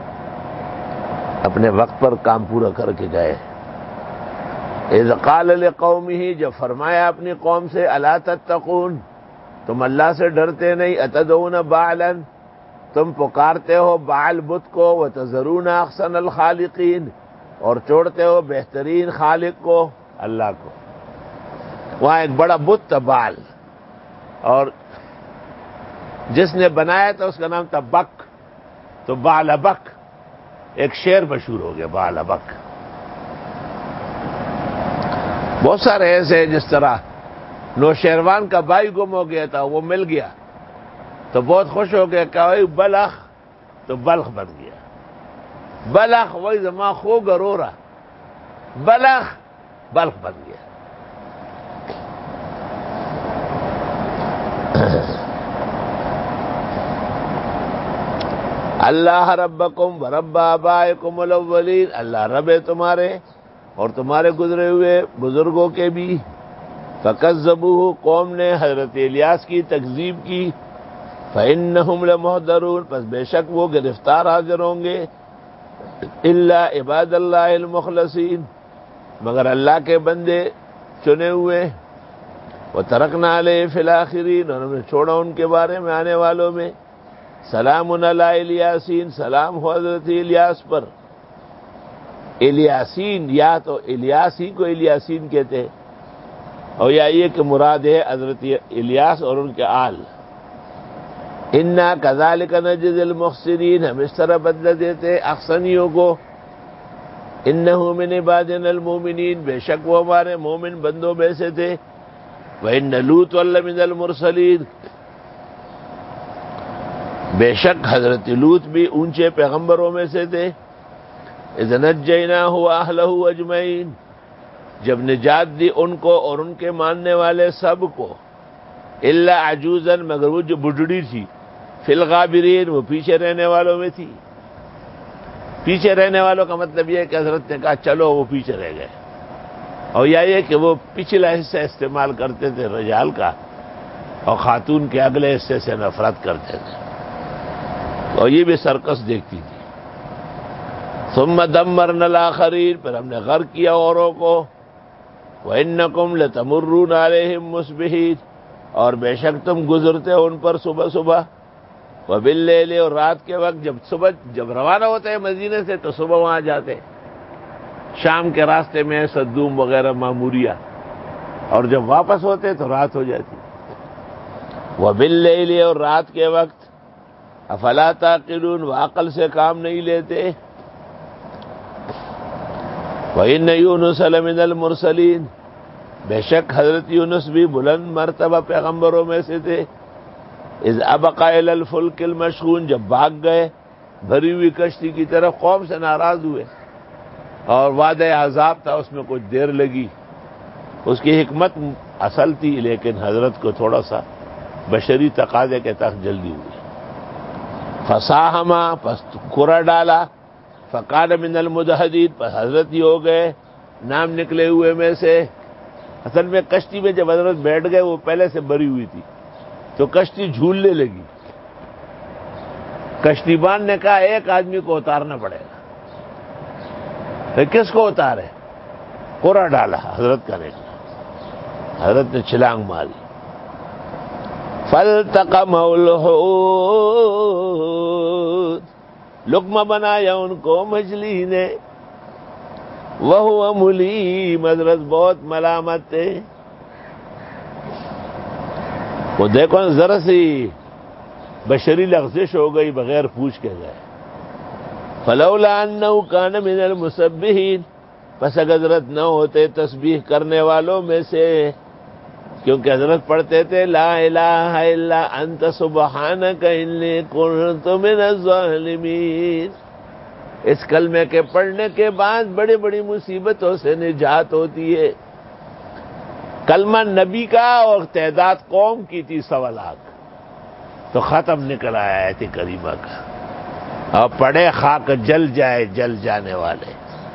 اپنے وقت پر کام پورا کر کے گئے۔ اذ قال لقومہ، جب فرمایا اپنی قوم سے، الا تتقون، تم اللہ سے ڈرتے نہیں، اتدعون بعلا، تم پکارتے ہو بعل بت کو، وتذرون احسن الخالقین، اور چھوڑتے ہو بہترین خالق کو، اللہ کو۔ وہاں ایک بڑا بت تھا بعل، اور جس نے بنایا تھا اس کا نام تھا بک، تو بعلبک ایک شعر مشہور ہو گیا، بعلبک۔ بہت سارے ایسے، جس طرح نوشیروان کا بھائی گم ہو گیا تھا، وہ مل گیا تو بہت خوش ہو گیا، کہا بلخ، تو بلخ بن گیا، بلخ وہی زما خو گرورا، بلخ بلخ بن گیا۔ اللہ ربکم ورب آبائکم الاولین، اللہ رب ہے تمہارے اور تمہارے گزرے ہوئے بزرگوں کے بھی۔ فکذبوہ، قوم نے حضرت الیاس کی تکذیب کی، فإنہم لمحضرون، پس بے شک وہ گرفتار حاضر ہوں گے، الا عباد اللہ المخلصین، مگر اللہ کے بندے چنے ہوئے، وترکنا علیہ فی الآخرین، اور ہم نے چھوڑا ان کے بارے میں آنے والوں میں، سلام علی الیاسین، سلام ہو حضرت الیاس پر۔ الیاسین، یا تو الیاس ہی کو الیاسین کہتے ہیں، اور یا یہ کہ مراد ہے حضرت الیاس اور ان کے آل۔ انا کذالک نجزی المحسنین، ہم اس طرح بدلہ دیتے احسنیوں کو، انہ من عبادنا المؤمنین، بے شک وہ ہمارے مومن بندوں میں سے تھے، وَإِنَّ لُوطًا لَمِنَ الْمُرْسَلِينَ، بے شک حضرت لوط بھی اونچے پیغمبروں میں سے تھے، اذ نجیناہ واہلہ اجمعین، جب نجات دی ان کو اور ان کے ماننے والے سب کو، الا عجوزا، مگر وہ جو بڈڑی تھی، فی الغابرین، وہ پیچھے رہنے والوں میں تھی۔ پیچھے رہنے والوں کا مطلب یہ ہے کہ حضرت نے کہا چلو، وہ پیچھے رہ گئے، اور یا یہ کہ وہ پچھلا حصہ استعمال کرتے تھے رجال کا اور خاتون کے اگلے حصے سے نفرت کرتے تھے، اور یہ بھی سرکس دیکھتی تھی۔ ثم دمرنا الآخرین، پھر ہم نے غرق کیا اوروں کو۔ وَإِنَّكُمْ لَتَمُرُّونَ عَلَيْهِمْ مُصْبِحِينَ، اور بے شک تم گزرتے ہو ان پر صبح صبح۔ وَبِاللَّيْلِ، اور رات کے وقت، جب روانہ ہوتے ہیں مدینے سے تو صبح وہاں جاتے، شام کے راستے میں صدوم وغیرہ معموریہ، اور جب واپس ہوتے تو رات ہو جاتی۔ وَبِاللَّيْلِ، اور رات کے وقت۔ افلا تعقلون، وہ عقل سے کام نہیں لیتے۔ وَإِنَّ يُونُسَ لَمِنَ الْمُرْسَلِينَ، بے شک حضرت یونس بھی بلند مرتبہ پیغمبروں میں سے تھے۔ اذ ابق الى الفلک المشحون، جب بھاگ گئے بھری ہوئی کشتی کی طرف، قوم سے ناراض ہوئے اور وعدہ عذاب تھا، اس میں کچھ دیر لگی، اس کی حکمت اصل تھی، لیکن حضرت کو تھوڑا سا بشری تقاضے کے تحت جلدی ہوئی۔ فساہما، پس کرا ڈالا، فکان من المدحدین، پس حضرت ہی ہو گئے نام نکلے ہوئے میں سے۔ اصل میں کشتی میں جب حضرت بیٹھ گئے وہ پہلے سے بری ہوئی تھی تو کشتی جھولنے لگی۔ کشتی بان نے کہا ایک آدمی کو اتارنا پڑے گا، پھر کس کو اتارے؟ قرا ڈالا، حضرت کا نکلا، حضرت نے چھلانگ ماری۔ فَالْتَقَمَهُ الْحُوتُ، لقمہ بنایا ان کو مچھلی نے۔ وَهُوَ مُلِيمٌ، حضرت بہت ملامت تھے۔ وہ دیکھو ذرا سی بشری لغزش ہو گئی، بغیر پوچھ کے گئے۔ فلولا انہ کان من المسبحین، پس اگر حضرت نہ ہوتے تسبیح کرنے والوں میں سے، کیونکہ حضرت پڑھتے تھے لا الہ الا انت سبحانک انی کنت من الظالمین۔ اس کلمے کے پڑھنے کے بعد بڑی بڑی مصیبتوں سے نجات ہوتی ہے۔ کلمہ نبی کا اور تعداد قوم کی تھی 1.25 لاکھ، تو ختم نکل آیا آیت کریمہ کا، اور پڑھے خاک جل جائے جل جانے والے۔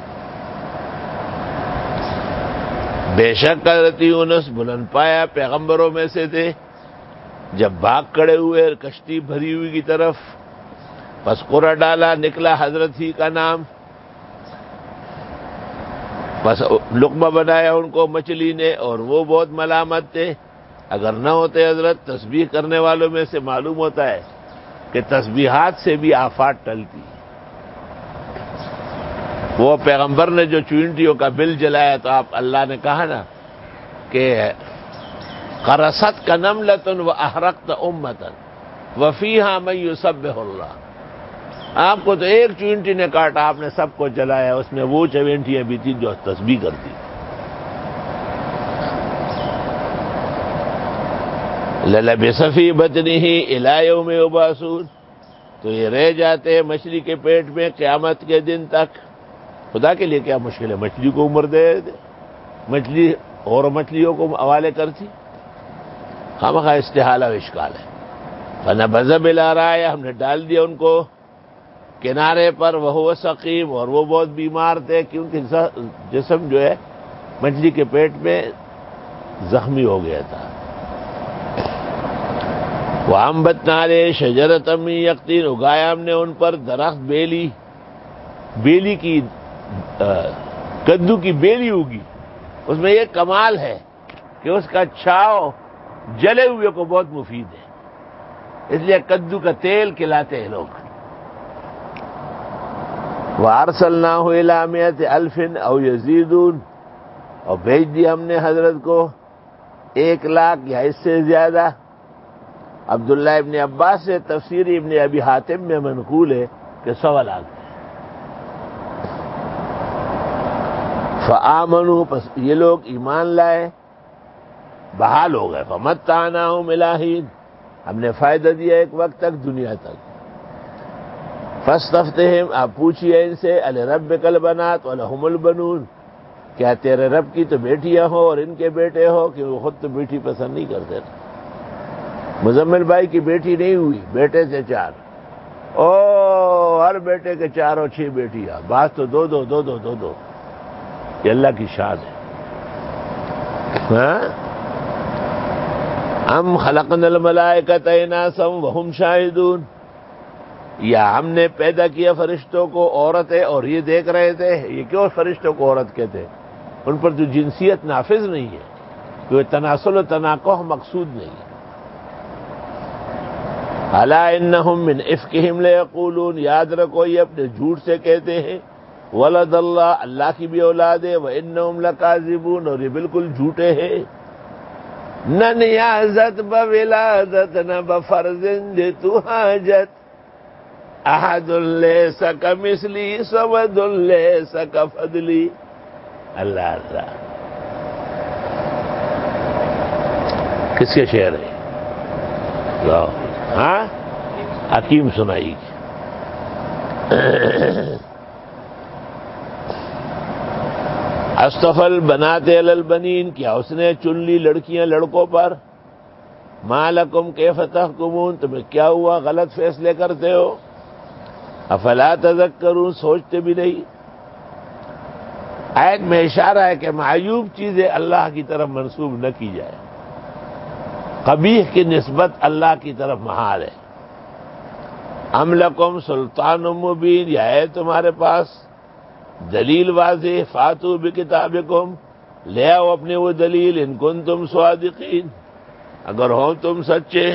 بے شک حضرت یونس بلند پایا پیغمبروں میں سے تھے، جب بھاگ کھڑے ہوئے کشتی بھری ہوئی کی طرف، پس قرا ڈالا، نکلا حضرت ہی کا نام، بس لقمہ بنایا ان کو مچھلی نے، اور وہ بہت ملامت تھے۔ اگر نہ ہوتے حضرت تسبیح کرنے والوں میں سے، معلوم ہوتا ہے کہ تسبیحات سے بھی آفات ٹلتی۔ وہ پیغمبر نے جو چونٹیوں کا بل جلایا تو آپ اللہ نے کہا نا کہ قرصت کا نملۃ واحرقت امۃ وفیہا من یسبح اللہ، آپ کو تو ایک چونٹی نے کاٹا، آپ نے سب کو جلایا، اس میں وہ چونٹیاں بھی تھیں جو تسبیح کرتی۔ لَلَبِثَ فِي بَطْنِهِ إِلَىٰ يَوْمِ يُبْعَثُونَ، تو یہ رہ جاتے ہیں مچھلی کے پیٹ میں قیامت کے دن تک۔ خدا کے لیے کیا مشکل ہے، مچھلی کو عمر دے دے، مچھلی اور مچھلیوں کو حوالے کرتی، خامخواہ استحالہ و اشکال ہے۔ فَنَبَذَ بِالْعَرَاءِ، ہم نے ڈال دیا ان کو کنارے پر، وَهُوَ سَقِيمٌ، اور وہ بہت بیمار تھے، کیونکہ جسم جو ہے مچھلی کے پیٹ میں زخمی ہو گیا تھا۔ وَأَنبَتْنَا عَلَيْهِ شَجَرَةً مِّن يَقْطِينٍ، اگایا ہم نے ان پر درخت بیلی کی، کدو کی بیلی ہوگی، اس میں یہ کمال ہے کہ اس کا چھاؤ جلے ہوئے کو بہت مفید ہے، اس لیے کدو کا تیل کھلاتے ہیں لوگ۔ وَأَرْسَلْنَاهُ إِلَىٰ مِائَةِ أَلْفٍ أَوْ يَزِيدُونَ، اور بھیج دی ہم نے حضرت کو 1,00,000 یا اس سے زیادہ۔ عبداللہ ابن عباس سے تفسیر ابن ابی حاتم میں منقول ہے کہ 1,00,000۔ فآمنوا، پس یہ لوگ ایمان لائے، بحال ہو گئے۔ فمتعناہم الی حین، ہم نے فائدہ دیا ایک وقت تک، دنیا تک۔ فاستفتہم، آپ پوچھئے ان سے، الربک البنات ولہم البنون، کیا تیرے رب کی تو بیٹیاں ہو اور ان کے بیٹے ہو؟ کہ وہ خود تو بیٹی پسند نہیں کرتے نا۔ مزمل بھائی کی بیٹی نہیں ہوئی، بیٹے سے 4، ہر بیٹے کے 4 اور 6 بیٹیاں، بعض تو 2 یہ اللہ کی شان ہے۔ ام خلقنا الملائکۃ اناسا وہم شاہدون، یا ہم نے پیدا کیا فرشتوں کو عورتیں اور یہ دیکھ رہے تھے. یہ کیوں فرشتوں کو عورت کہتے؟ ان پر جو جنسیت نافذ نہیں ہے، کوئی تناسل و تناکح مقصود نہیں ہے. الا انہم من افکہم لیقولون، یاد رکھو یہ اپنے جھوٹ سے کہتے ہیں ولد اللہ، اللہ کی بھی اولاد ہے، وانہم لکاذبون، اور یہ بالکل جھوٹے ہیں. نہ نیازت بولادت نہ بفرزند تو حاجت، احد لیس کمثلی صمد لیس کفضلی. اللہ اللہ، کس کے شعر ہے؟ ہاں حکیم سنائی. اصطفى البنات علی البنین، کیا اس نے چن لی لڑکیاں لڑکوں پر. ما لکم کیف تحکمون، تمہیں کیا ہوا غلط فیصلے کرتے ہو. افلا تذکرون، سوچتے بھی نہیں. آیت میں اشارہ ہے کہ معیوب چیزیں اللہ کی طرف منسوب نہ کی جائے، قبیح کی نسبت اللہ کی طرف محال ہے. ام لکم سلطان مبین، یا ہے تمہارے پاس دلیل واضح. فاتو بکتابکم، لے آؤ اپنے وہ دلیل. ان کنتم صادقین، اگر ہو تم سچے.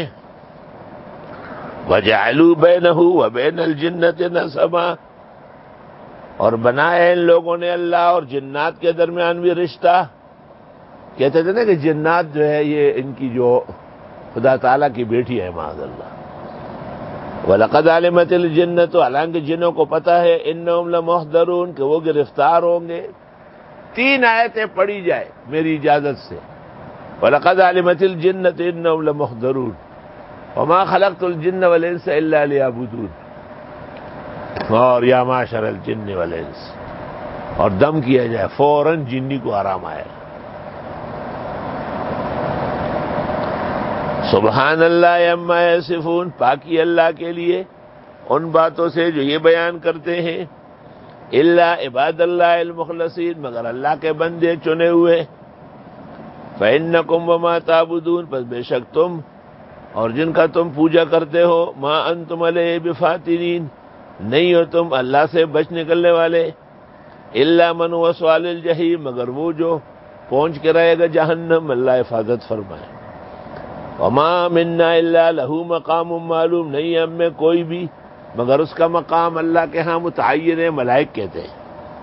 وجعلوا بینہ وبین الجنۃ نسبا، اور بنایا ان لوگوں نے اللہ اور جنات کے درمیان بھی رشتہ. کہتے تھے نا کہ جنات جو ہے یہ ان کی جو خدا تعالیٰ کی بیٹی ہے، معاذ اللہ. وَلَقَدْ عَلِمَتِ الْجِنَّةُ، حالانکہ جنوں کو پتہ ہے، إِنَّهُمْ لَمُحْضَرُونَ، کہ وہ گرفتار ہوں گے. 3 آیتیں پڑھی جائے میری اجازت سے. وَلَقَدْ عَلِمَتِ الْجِنَّةُ إِنَّهُمْ لَمُحْضَرُونَ وَمَا خَلَقْتُ الْجِنَّ وَالْإِنسَ إِلَّا لِيَعْبُدُونَ، اور یا معشر الجن والانس، اور دم کیا جائے فوراً جنی کو آرام آئے. سبحان اللہ عما یصفون، پاکی اللہ کے لیے ان باتوں سے جو یہ بیان کرتے ہیں. الا عباد اللہ المخلصین، مگر اللہ کے بندے چنے ہوئے. فإنکم وما تعبدون، پس بے شک تم اور جن کا تم پوجا کرتے ہو. ما انتم علیہ بفاتنین، نہیں ہو تم اللہ سے بچ نکلنے والے. الا من هو صال الجحیم، مگر وہ جو پہنچ کے رہے گا جہنم، اللہ حفاظت فرمائے. وما منا الا له مقام معلوم، نہیں ہم میں کوئی بھی مگر اس کا مقام اللہ کے ہاں متعین ہے، ملائک کہتے ہیں.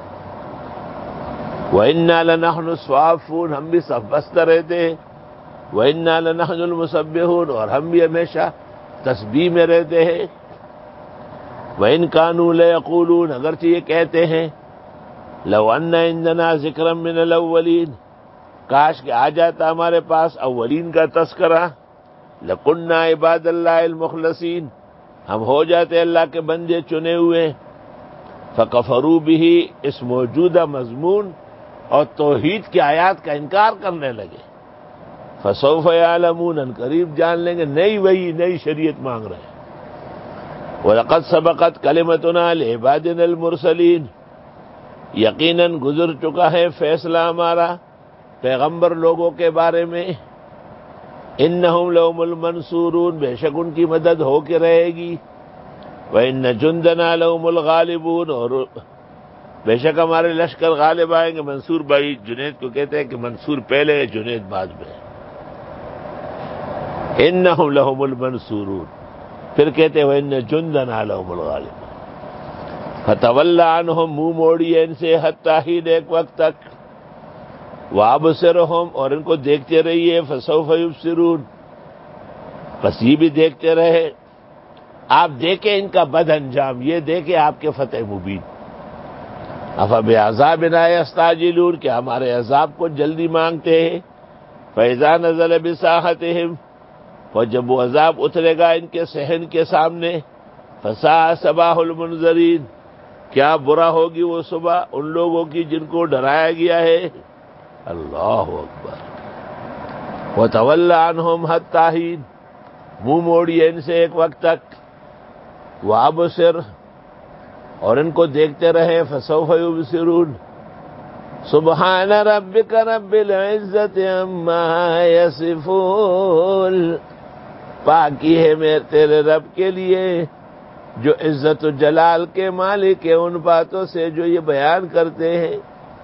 وَإِنَّا لَنَحْنُ الصَّافُّونَ، ہم بھی صف بستہ رہتے ہیں. وَإِنَّا لَنَحْنُ الْمُسَبِّحُونَ، اور ہم بھی ہمیشہ تسبیح میں رہتے ہیں. وَإِن كَانُوا لَيَقُولُونَ، اگرچہ یہ کہتے ہیں لَوْ أَنَّ عِندَنَا ذِكْرًا مِّنَ الْأَوَّلِينَ، کاش کہ آ جاتا ہمارے پاس اولین کا تذکرہ. لَكُنَّا عِبَادَ اللَّهِ الْمُخْلَصِينَ، ہم ہو جاتے اللہ کے بندے چنے ہوئے. فَكَفَرُوا بِهِ، اس موجودہ مضمون اور توحید کی آیات کا انکار کرنے لگے. فَسَوْفَ يَعْلَمُونَ، ان قریب جان لیں گے نئی وحی نئی شریعت مانگ رہے ہیں. وَلَقَدْ سَبَقَتْ كَلِمَتُنَا لِعِبَادِنَا الْمُرْسَلِينَ، یقیناً گزر چکا ہے فیصلہ ہمارا پیغمبر لوگوں کے بارے میں. انہم لہم المنصورون، بے شک ان کی مدد ہو کے رہے گی. وَإِنَّ جُنْدَنَا لَهُمُ الْغَالِبُونَ، اور بے شک ہمارے لشکر غالب آئیں گے. منصور بھائی جنید کو کہتے ہیں کہ منصور پہلے ہے، جنید بعد میں. انہم لہم المنصورون، پھر کہتے ہیں وَإِنَّ جُنْدَنَا لَهُمُ الْغَالِبُونَ. فَتَوَلَّ عَنْهُمْ، منہ موڑیے ان سے، حتیٰ حین، ایک وقت تک. وَأَبْصِرْهُمْ، اور ان کو دیکھتے رہیے. فَسَوْفَ يُبْصِرُونَ، بس یہ بھی دیکھتے رہے. آپ دیکھیں ان کا بد انجام، یہ دیکھیں آپ کے فتح مبین. أَفَبِعَذَابِنَا يَسْتَعْجِلُونَ، کہ ہمارے عذاب کو جلدی مانگتے ہیں. فَإِذَا نَزَلَ بِسَاحَتِهِمْ، اور جب وہ عذاب اترے گا ان کے صحن کے سامنے. فَسَاءَ صَبَاحُ الْمُنذَرِينَ، کیا برا ہوگی وہ صبح ان لوگوں کی جن کو ڈرایا گیا ہے. اللہ اکبر. وَتَوَلَّ عَنْهُمْ حَتَّىٰ حِينٍ، منہ موڑیے ان سے ایک وقت تک. وَأَبْصِرْ، اور ان کو دیکھتے رہے. فَسَوْفَ يُبْصِرُونَ، سبحان ربک رب العزت عما یصفون، پاکی ہے میرے تیرے رب کے لیے جو عزت و جلال کے مالک ہے ان باتوں سے جو یہ بیان کرتے ہیں.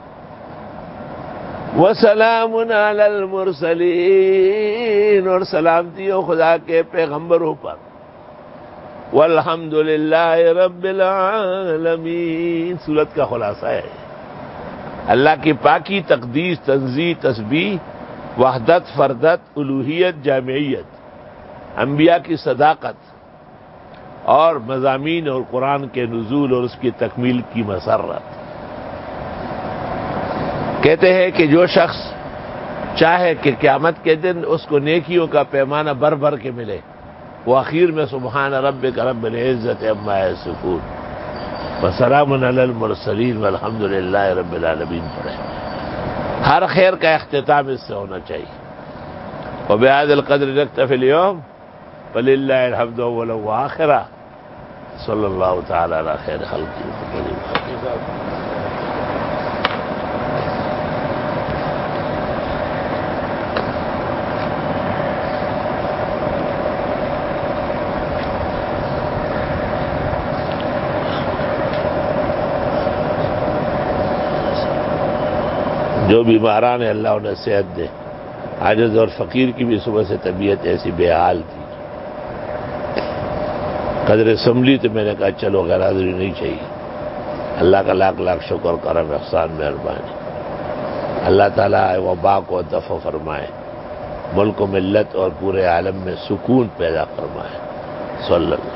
وسلام علی المرسلین، اور سلامتی ہو خدا کے پیغمبروں پر. والحمد للہ رب العالمین. سورت کا خلاصہ ہے اللہ کی پاکی، تقدیس، تنزیہ، تسبیح، وحدت، فردت، الوہیت، جامعیت، انبیاء کی صداقت اور مضامین اور قرآن کے نزول اور اس کی تکمیل کی مسرت. کہتے ہیں کہ جو شخص چاہے کہ قیامت کے دن اس کو نیکیوں کا پیمانہ بھر بھر کے ملے، وہ اخیر میں سبحان ربک رب العزت عما یصفون وسلام علی المرسلین والحمد للہ رب العالمین پڑھے. ہر خیر کا اختتام اس سے ہونا چاہیے. وبہذا القدر نکتفی اليوم وللہ الحمد اولا وآخرہ. صلی اللہ تعالی علی خیر خلقہ محمد. جو بیماران ہیں اللہ انہیں صحت دے. عاجز اور فقیر کی بھی صبح سے طبیعت ایسی بے حال تھی، قدر سنبھلی تو میں نے کہا چلو غیر حاضری نہیں چاہیے. اللہ کا لاکھ لاکھ شکر کرم احسان مہربانی. اللہ تعالیٰ وبا کو دفع فرمائے، ملک و ملت اور پورے عالم میں سکون پیدا فرمائے. صلی اللہ